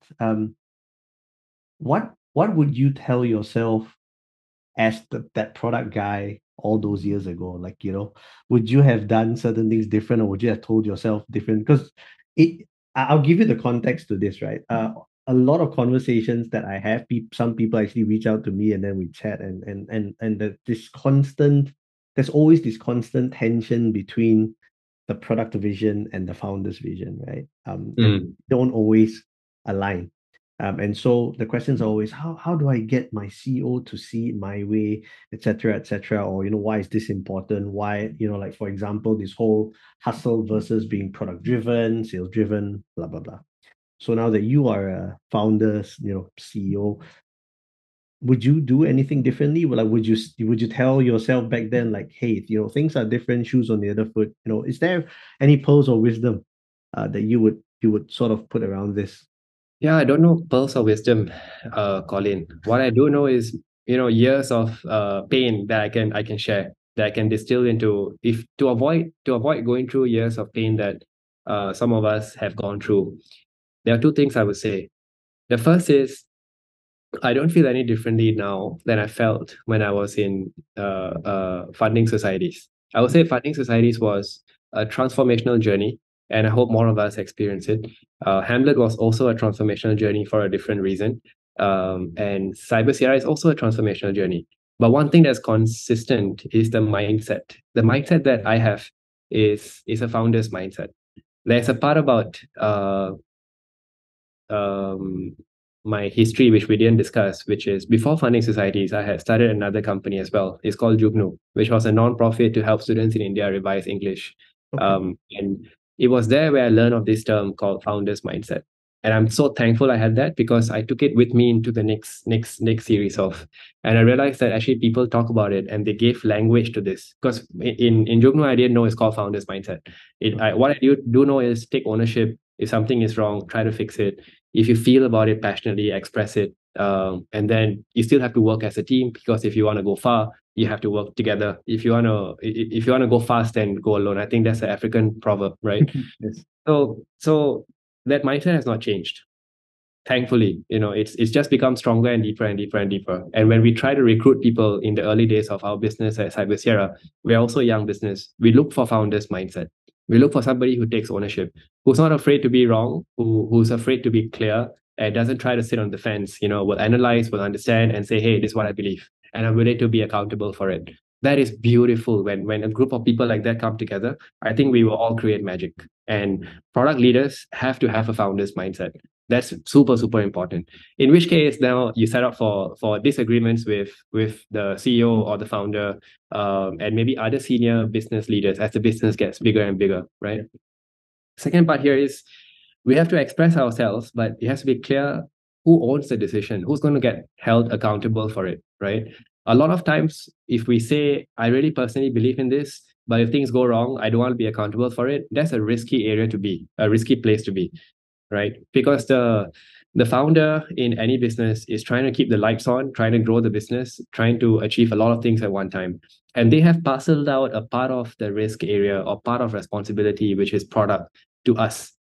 What would you tell yourself as that product guy all those years ago? Like, would you have done certain things different, or would you have told yourself different? Because I'll give you the context to this, right? A lot of conversations that I have, some people actually reach out to me and then we chat, and there's always this constant tension between the product vision and the founder's vision, right? And don't always align. And so the questions are always, how do I get my CEO to see it my way, et cetera, or, why is this important? Why, like, for example, this whole hustle versus being product driven, sales driven, blah, blah, blah. So now that you are a founder, CEO, would you do anything differently? Like, would you tell yourself back then, like, hey, things are different, shoes on the other foot? Is there any pearls or wisdom that you would sort of put around this? Yeah, I don't know pearls of wisdom, Colin. What I do know is, years of pain that I can share, that I can distill into, if to avoid going through years of pain that some of us have gone through. There are two things I would say. The first is, I don't feel any differently now than I felt when I was in funding societies. I would say funding societies was a transformational journey, and I hope more of us experience it. Hamlet was also a transformational journey for a different reason. And Cyber Sierra is also a transformational journey. But one thing that's consistent is the mindset. The mindset that I have is a founder's mindset. There's a part about my history, which we didn't discuss, which is before funding societies, I had started another company as well. It's called Jugnu, which was a non-profit to help students in India revise English. Okay. And it was there where I learned of this term called founder's mindset. And I'm so thankful I had that, because I took it with me into the next series of, and I realized that actually people talk about it and they gave language to this. Because in Jugnu, I didn't know it's called founder's mindset. What I do know is take ownership. If something is wrong, try to fix it. If you feel about it passionately, express it. And then you still have to work as a team, because if you want to go far, you have to work together. If you want to go fast, then go alone. I think that's an African proverb, right? Yes. So that mindset has not changed. Thankfully, it's just become stronger and deeper and deeper and deeper. And when we try to recruit people in the early days of our business at Cyber Sierra, we're also a young business. We look for founders' mindset. We look for somebody who takes ownership, who's not afraid to be wrong, who's afraid to be clear, and doesn't try to sit on the fence. Will analyze, will understand, and say, "Hey, this is what I believe, and I'm ready to be accountable for it." That is beautiful. When a group of people like that come together, I think we will all create magic. And product leaders have to have a founder's mindset. That's super, super important. In which case, now you set up for disagreements with the CEO or the founder, and maybe other senior business leaders as the business gets bigger and bigger, right? Second part here is we have to express ourselves, but it has to be clear who owns the decision, who's going to get held accountable for it, right? A lot of times, if we say, I really personally believe in this, but if things go wrong, I don't want to be accountable for it, that's a risky area to be, a risky place to be, right? Because the founder in any business is trying to keep the lights on, trying to grow the business, trying to achieve a lot of things at one time. And they have parceled out a part of the risk area or part of responsibility, which is product, to us.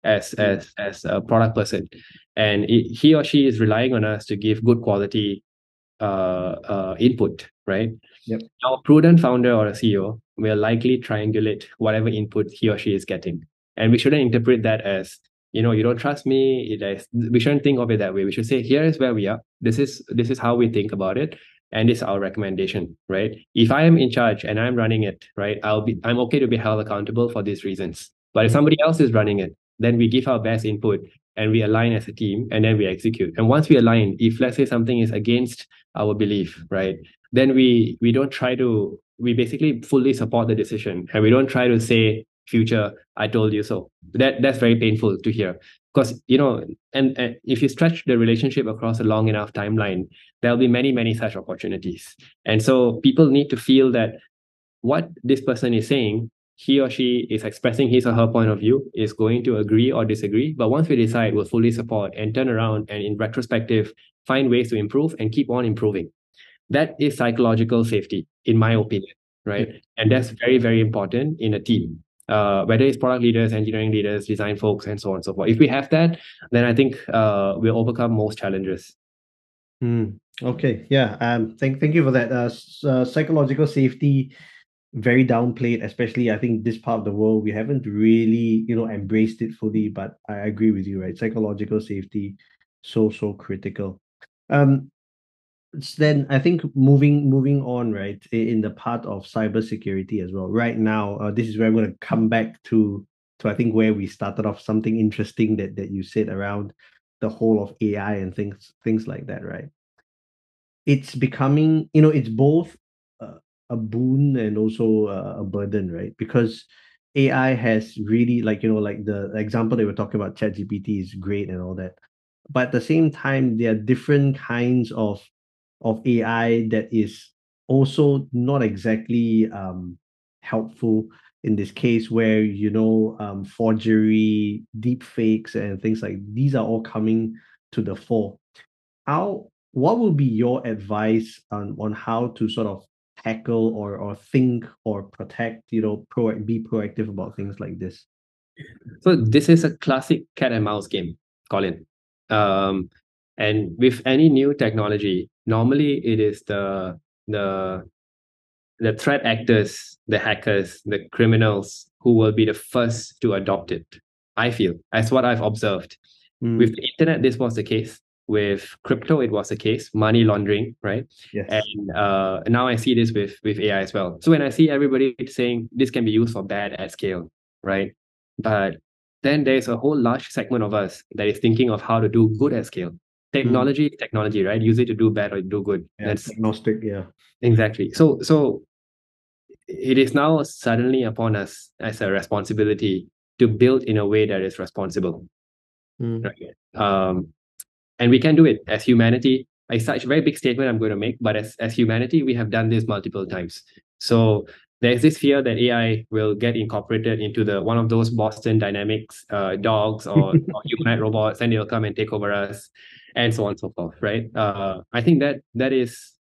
as a product person, and he or she is relying on us to give good quality input, right? Yep. Now, a prudent founder or a CEO will likely triangulate whatever input he or she is getting. And we shouldn't interpret that as, you don't trust me. We shouldn't think of it that way. We should say, here is where we are. This is how we think about it. And this is our recommendation, right? If I am in charge and I'm running it, right, I'm okay to be held accountable for these reasons. But if somebody else is running it, then we give our best input and we align as a team and then we execute. And once we align, if let's say something is against our belief, right, then we don't try to, we basically fully support the decision, and we don't try to say future, I told you so. That's very painful to hear, because and if you stretch the relationship across a long enough timeline, there'll be many such opportunities. And so people need to feel that what this person is saying, he or she is expressing his or her point of view, is going to agree or disagree. But once we decide, we'll fully support and turn around and in retrospective, find ways to improve and keep on improving. That is psychological safety, in my opinion, right? And that's very important in a team, whether it's product leaders, engineering leaders, design folks, and so on and so forth. If we have that, then I think we'll overcome most challenges. Okay, yeah. Thank you for that. Psychological safety, very downplayed, especially I think this part of the world, we haven't really, embraced it fully, but I agree with you, right? Psychological safety, so critical. Then I think moving on, right, in the part of cybersecurity as well. Right now, this is where I'm going to come back to I think where we started off, something interesting that you said around the whole of AI and things like that, right? It's becoming, it's both a boon and also a burden, right? Because AI has really, like, like the example they were talking about, ChatGPT is great and all that. But at the same time, there are different kinds of AI that is also not exactly helpful in this case, where forgery, deep fakes, and things like these are all coming to the fore. What would be your advice on how to sort of tackle or think or protect, be proactive about things like this? So this is a classic cat and mouse game, Colin. And with any new technology, normally it is the threat actors, the hackers, the criminals who will be the first to adopt it. I feel, as what I've observed. With the internet, this was the case. With crypto, it was the case. Money laundering, right? Yes. And now I see this with AI as well. So when I see everybody saying this can be used for bad at scale, right? But then there's a whole large segment of us that is thinking of how to do good at scale. Technology, right? Use it to do bad or do good. Yeah, That's agnostic, yeah. exactly. So it is now suddenly upon us as a responsibility to build in a way that is responsible. Right? And we can do it as humanity. It's such a very big statement I'm going to make, but as humanity, we have done this multiple times. So there's this fear that AI will get incorporated into one of those Boston Dynamics dogs or humanoid robots, and they'll come and take over us, and so on and so forth, right? I think that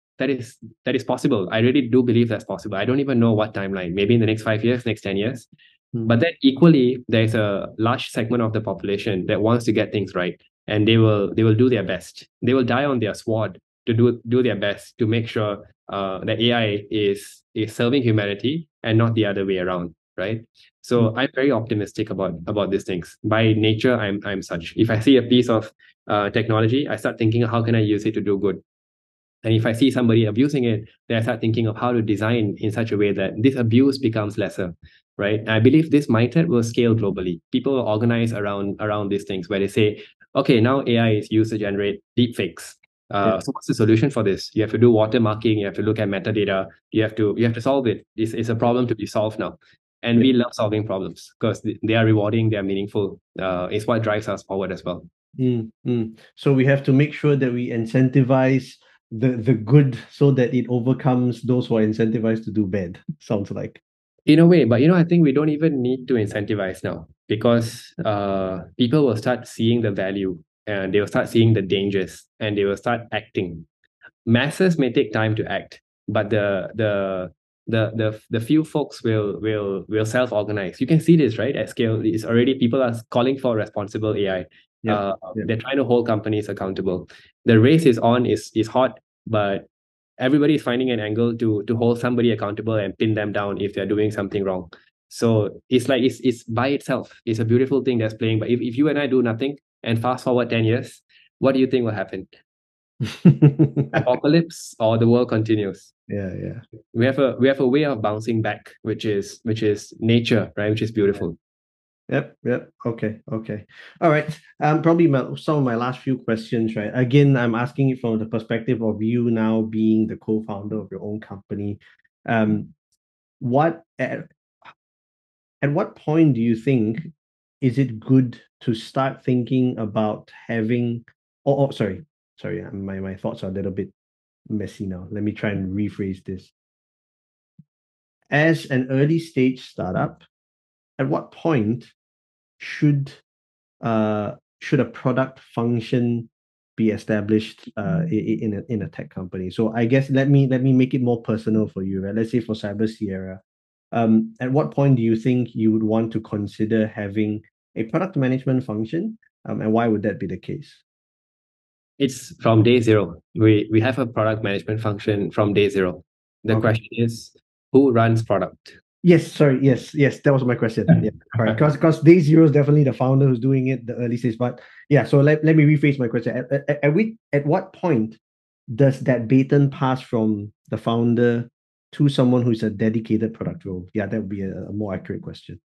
is possible. I really do believe that's possible. I don't even know what timeline, maybe in the next 5 years, next 10 years. But then equally, there's a large segment of the population that wants to get things right, and they will do their best. They will die on their sword to do their best to make sure that AI is serving humanity and not the other way around, right? So I'm very optimistic about these things. By nature, I'm such. If I see a piece of technology, I start thinking, how can I use it to do good? And if I see somebody abusing it, then I start thinking of how to design in such a way that this abuse becomes lesser, right? And I believe this mindset will scale globally. People will organize around these things where they say, okay, now AI is used to generate deepfakes. So what's the solution for this? You have to do watermarking. You have to look at metadata. You have to solve it. It's a problem to be solved now. And we love solving problems because they are rewarding, they are meaningful. It's what drives us forward as well. So we have to make sure that we incentivize the good so that it overcomes those who are incentivized to do bad, sounds like. In a way, but I think we don't even need to incentivize now, because people will start seeing the value, and they will start seeing the dangers, and they will start acting. Masses may take time to act, but the the few folks will self-organize. You can see this, right? At scale, it's already people are calling for responsible AI. Yeah. Yeah. They're trying to hold companies accountable. The race is on, is hot, but everybody is finding an angle to hold somebody accountable and pin them down if they're doing something wrong. So it's like it's by itself. It's a beautiful thing that's playing. But if you and I do nothing and fast forward 10 years, what do you think will happen? Apocalypse, or the world continues? Yeah. Yeah. We have a way of bouncing back, which is nature, right? Which is beautiful. Yep. Yep. Okay. Okay. All right. Probably some of my last few questions, right? Again, I'm asking it from the perspective of you now being the co-founder of your own company. What at what point do you think is it good to start thinking about having? Oh, sorry. My thoughts are a little bit messy now. Let me try and rephrase this. As an early stage startup, at what point should a product function be established in a tech company? So I guess let me make it more personal for you, right? Let's say for Cyber Sierra, at what point do you think you would want to consider having a product management function, and why would that be the case? It's from day zero. We have a product management function from day zero. The Okay. question is, who runs product? Yes, sorry. Yes, that was my question. Yeah, correct. Because day zero is definitely the founder who's doing it, the early stage. But yeah, so let me rephrase my question. At what point does that baton pass from the founder to someone who's a dedicated product role? Yeah, that would be a more accurate question.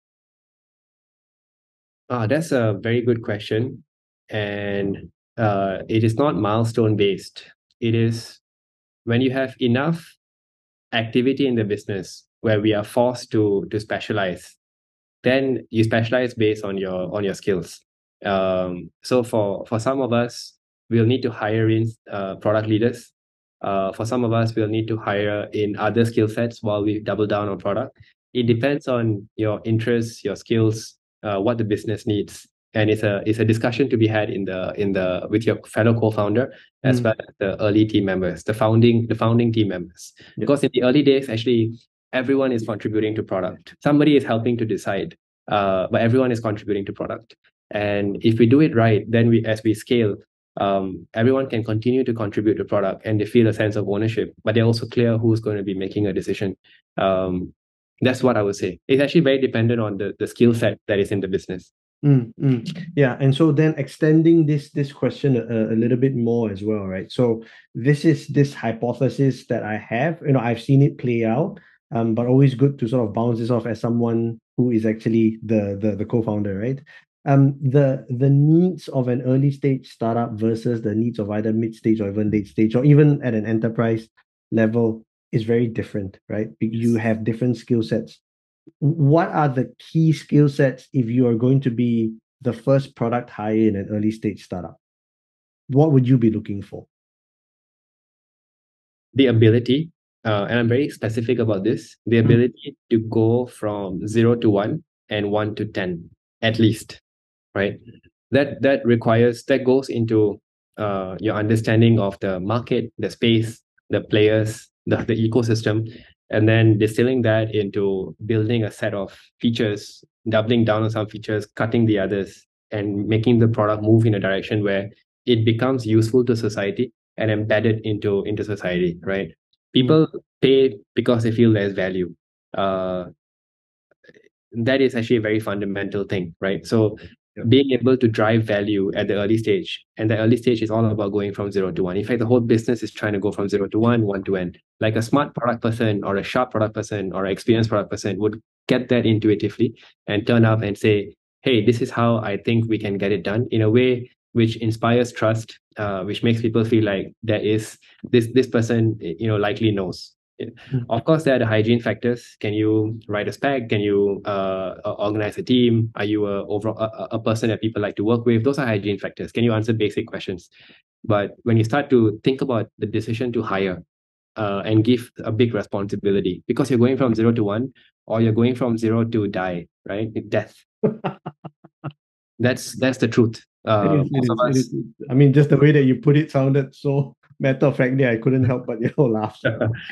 That's a very good question. And it is not milestone based. It is when you have enough activity in the business where we are forced to specialize, then you specialize based on your skills. So for some of us, we'll need to hire in product leaders. For some of us, we'll need to hire in other skill sets while we double down on product. It depends on your interests, your skills, what the business needs, and it's a discussion to be had in the with your fellow co-founder as well as the early team members, the founding team members. Yep. Because in the early days, actually, everyone is contributing to product. Somebody is helping to decide, but everyone is contributing to product. And if we do it right, then as we scale, everyone can continue to contribute to product and they feel a sense of ownership, but they're also clear who's going to be making a decision. That's what I would say. It's actually very dependent on the skill set that is in the business. Yeah, and so then extending this question a little bit more as well, right? So this is this hypothesis that I have. I've seen it play out, but always good to sort of bounce this off as someone who is actually the co-founder, right? The needs of an early stage startup versus the needs of either mid stage or even late stage or even at an enterprise level is very different, right? You have different skill sets. What are the key skill sets if you are going to be the first product hire in an early stage startup? What would you be looking for? The ability, and I'm very specific about this, the ability to go from 0 to 1 and 1 to 10, at least, right? That goes into your understanding of the market, the space, the players, the ecosystem, and then distilling that into building a set of features, doubling down on some features, cutting the others, and making the product move in a direction where it becomes useful to society and embedded into society, right? People pay because they feel there's value. That is actually a very fundamental thing, right? So being able to drive value at the early stage, and the early stage is all about going from 0 to 1. In fact, the whole business is trying to go from 0 to 1, 1 to n. Like a smart product person or a sharp product person or an experienced product person would get that intuitively and turn up and say, hey, this is how I think we can get it done in a way which inspires trust, which makes people feel like there is this person likely knows. Of course, there are the hygiene factors. Can you write a spec? Can you organize a team? Are you a person that people like to work with? Those are hygiene factors. Can you answer basic questions? But when you start to think about the decision to hire and give a big responsibility, because you're going from 0 to 1, or you're going from 0 to die, right? Death. That's the truth. It is. I mean, just the way that you put it sounded so matter of factly, I couldn't help but laugh.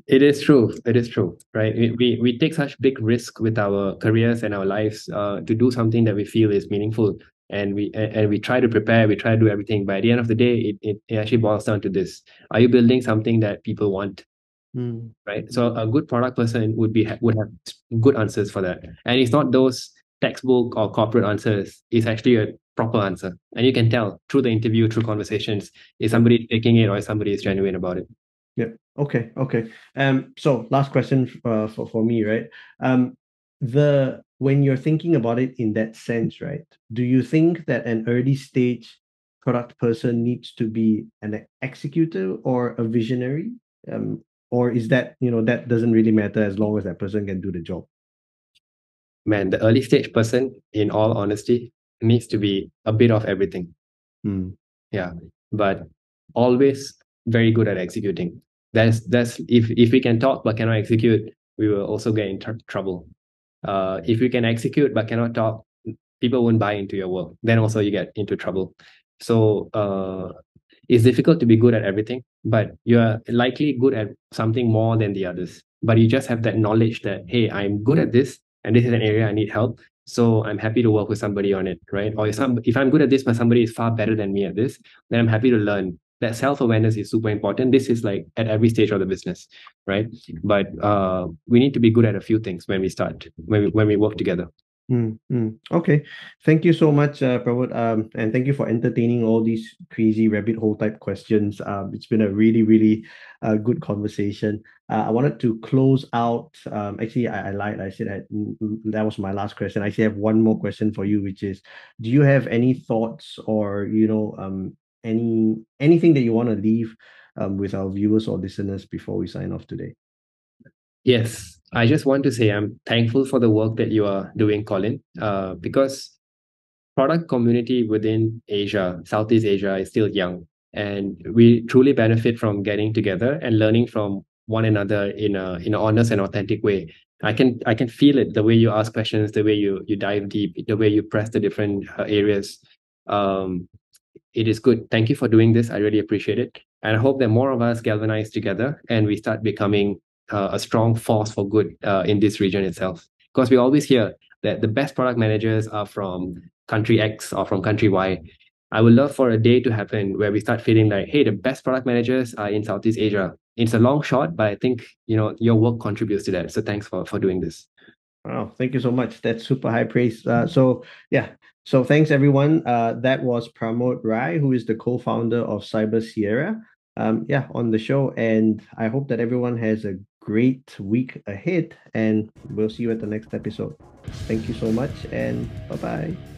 It is true. It is true, right? We take such big risk with our careers and our lives to do something that we feel is meaningful, and we try to prepare, we try to do everything. But at the end of the day, it actually boils down to this: Are you building something that people want? Mm. Right? So a good product person would have good answers for that, and it's not those textbook or corporate answers. It's actually a proper answer, and you can tell through the interview, through conversations, if somebody is taking it or if somebody is genuine about it. Yeah. Okay. Okay. So last question for me, right? The when you're thinking about it in that sense, right? Do you think that an early stage product person needs to be an executor or a visionary? Or is that, that doesn't really matter as long as that person can do the job? Man, the early stage person, in all honesty, needs to be a bit of everything. Mm. Yeah, but always very good at executing. That's if we can talk but cannot execute, we will also get in trouble. If you can execute but cannot talk, people won't buy into your work. Then also you get into trouble. So it's difficult to be good at everything, but you are likely good at something more than the others. But you just have that knowledge that, hey, I'm good at this, and this is an area I need help. So I'm happy to work with somebody on it, right? Or if I'm good at this, but somebody is far better than me at this, then I'm happy to learn. That self-awareness is super important. This is like at every stage of the business, right? But we need to be good at a few things when we start, when we work together. Okay. Thank you so much, Pravod. And thank you for entertaining all these crazy rabbit hole type questions. It's been a really, really good conversation. I wanted to close out. Actually, I lied. I said that was my last question. I actually have one more question for you, which is, do you have any thoughts or, anything that you want to leave with our viewers or listeners before we sign off today? Yes, I just want to say I'm thankful for the work that you are doing, Colin, because product community within Asia, Southeast Asia, is still young, and we truly benefit from getting together and learning from one another in an honest and authentic way. I can feel it, the way you ask questions, the way you dive deep, the way you press the different areas. Um, it is good. Thank you for doing this. I really appreciate it. And I hope that more of us galvanize together and we start becoming a strong force for good in this region itself. Because we always hear that the best product managers are from country X or from country Y. I would love for a day to happen where we start feeling like, hey, the best product managers are in Southeast Asia. It's a long shot, but I think your work contributes to that. So thanks for doing this. Wow, thank you so much. That's super high praise. So yeah, so thanks everyone. That was Pramod Rai, who is the co-founder of Cyber Sierra. Yeah, on the show, and I hope that everyone has a great week ahead, and we'll see you at the next episode. Thank you so much, and bye bye.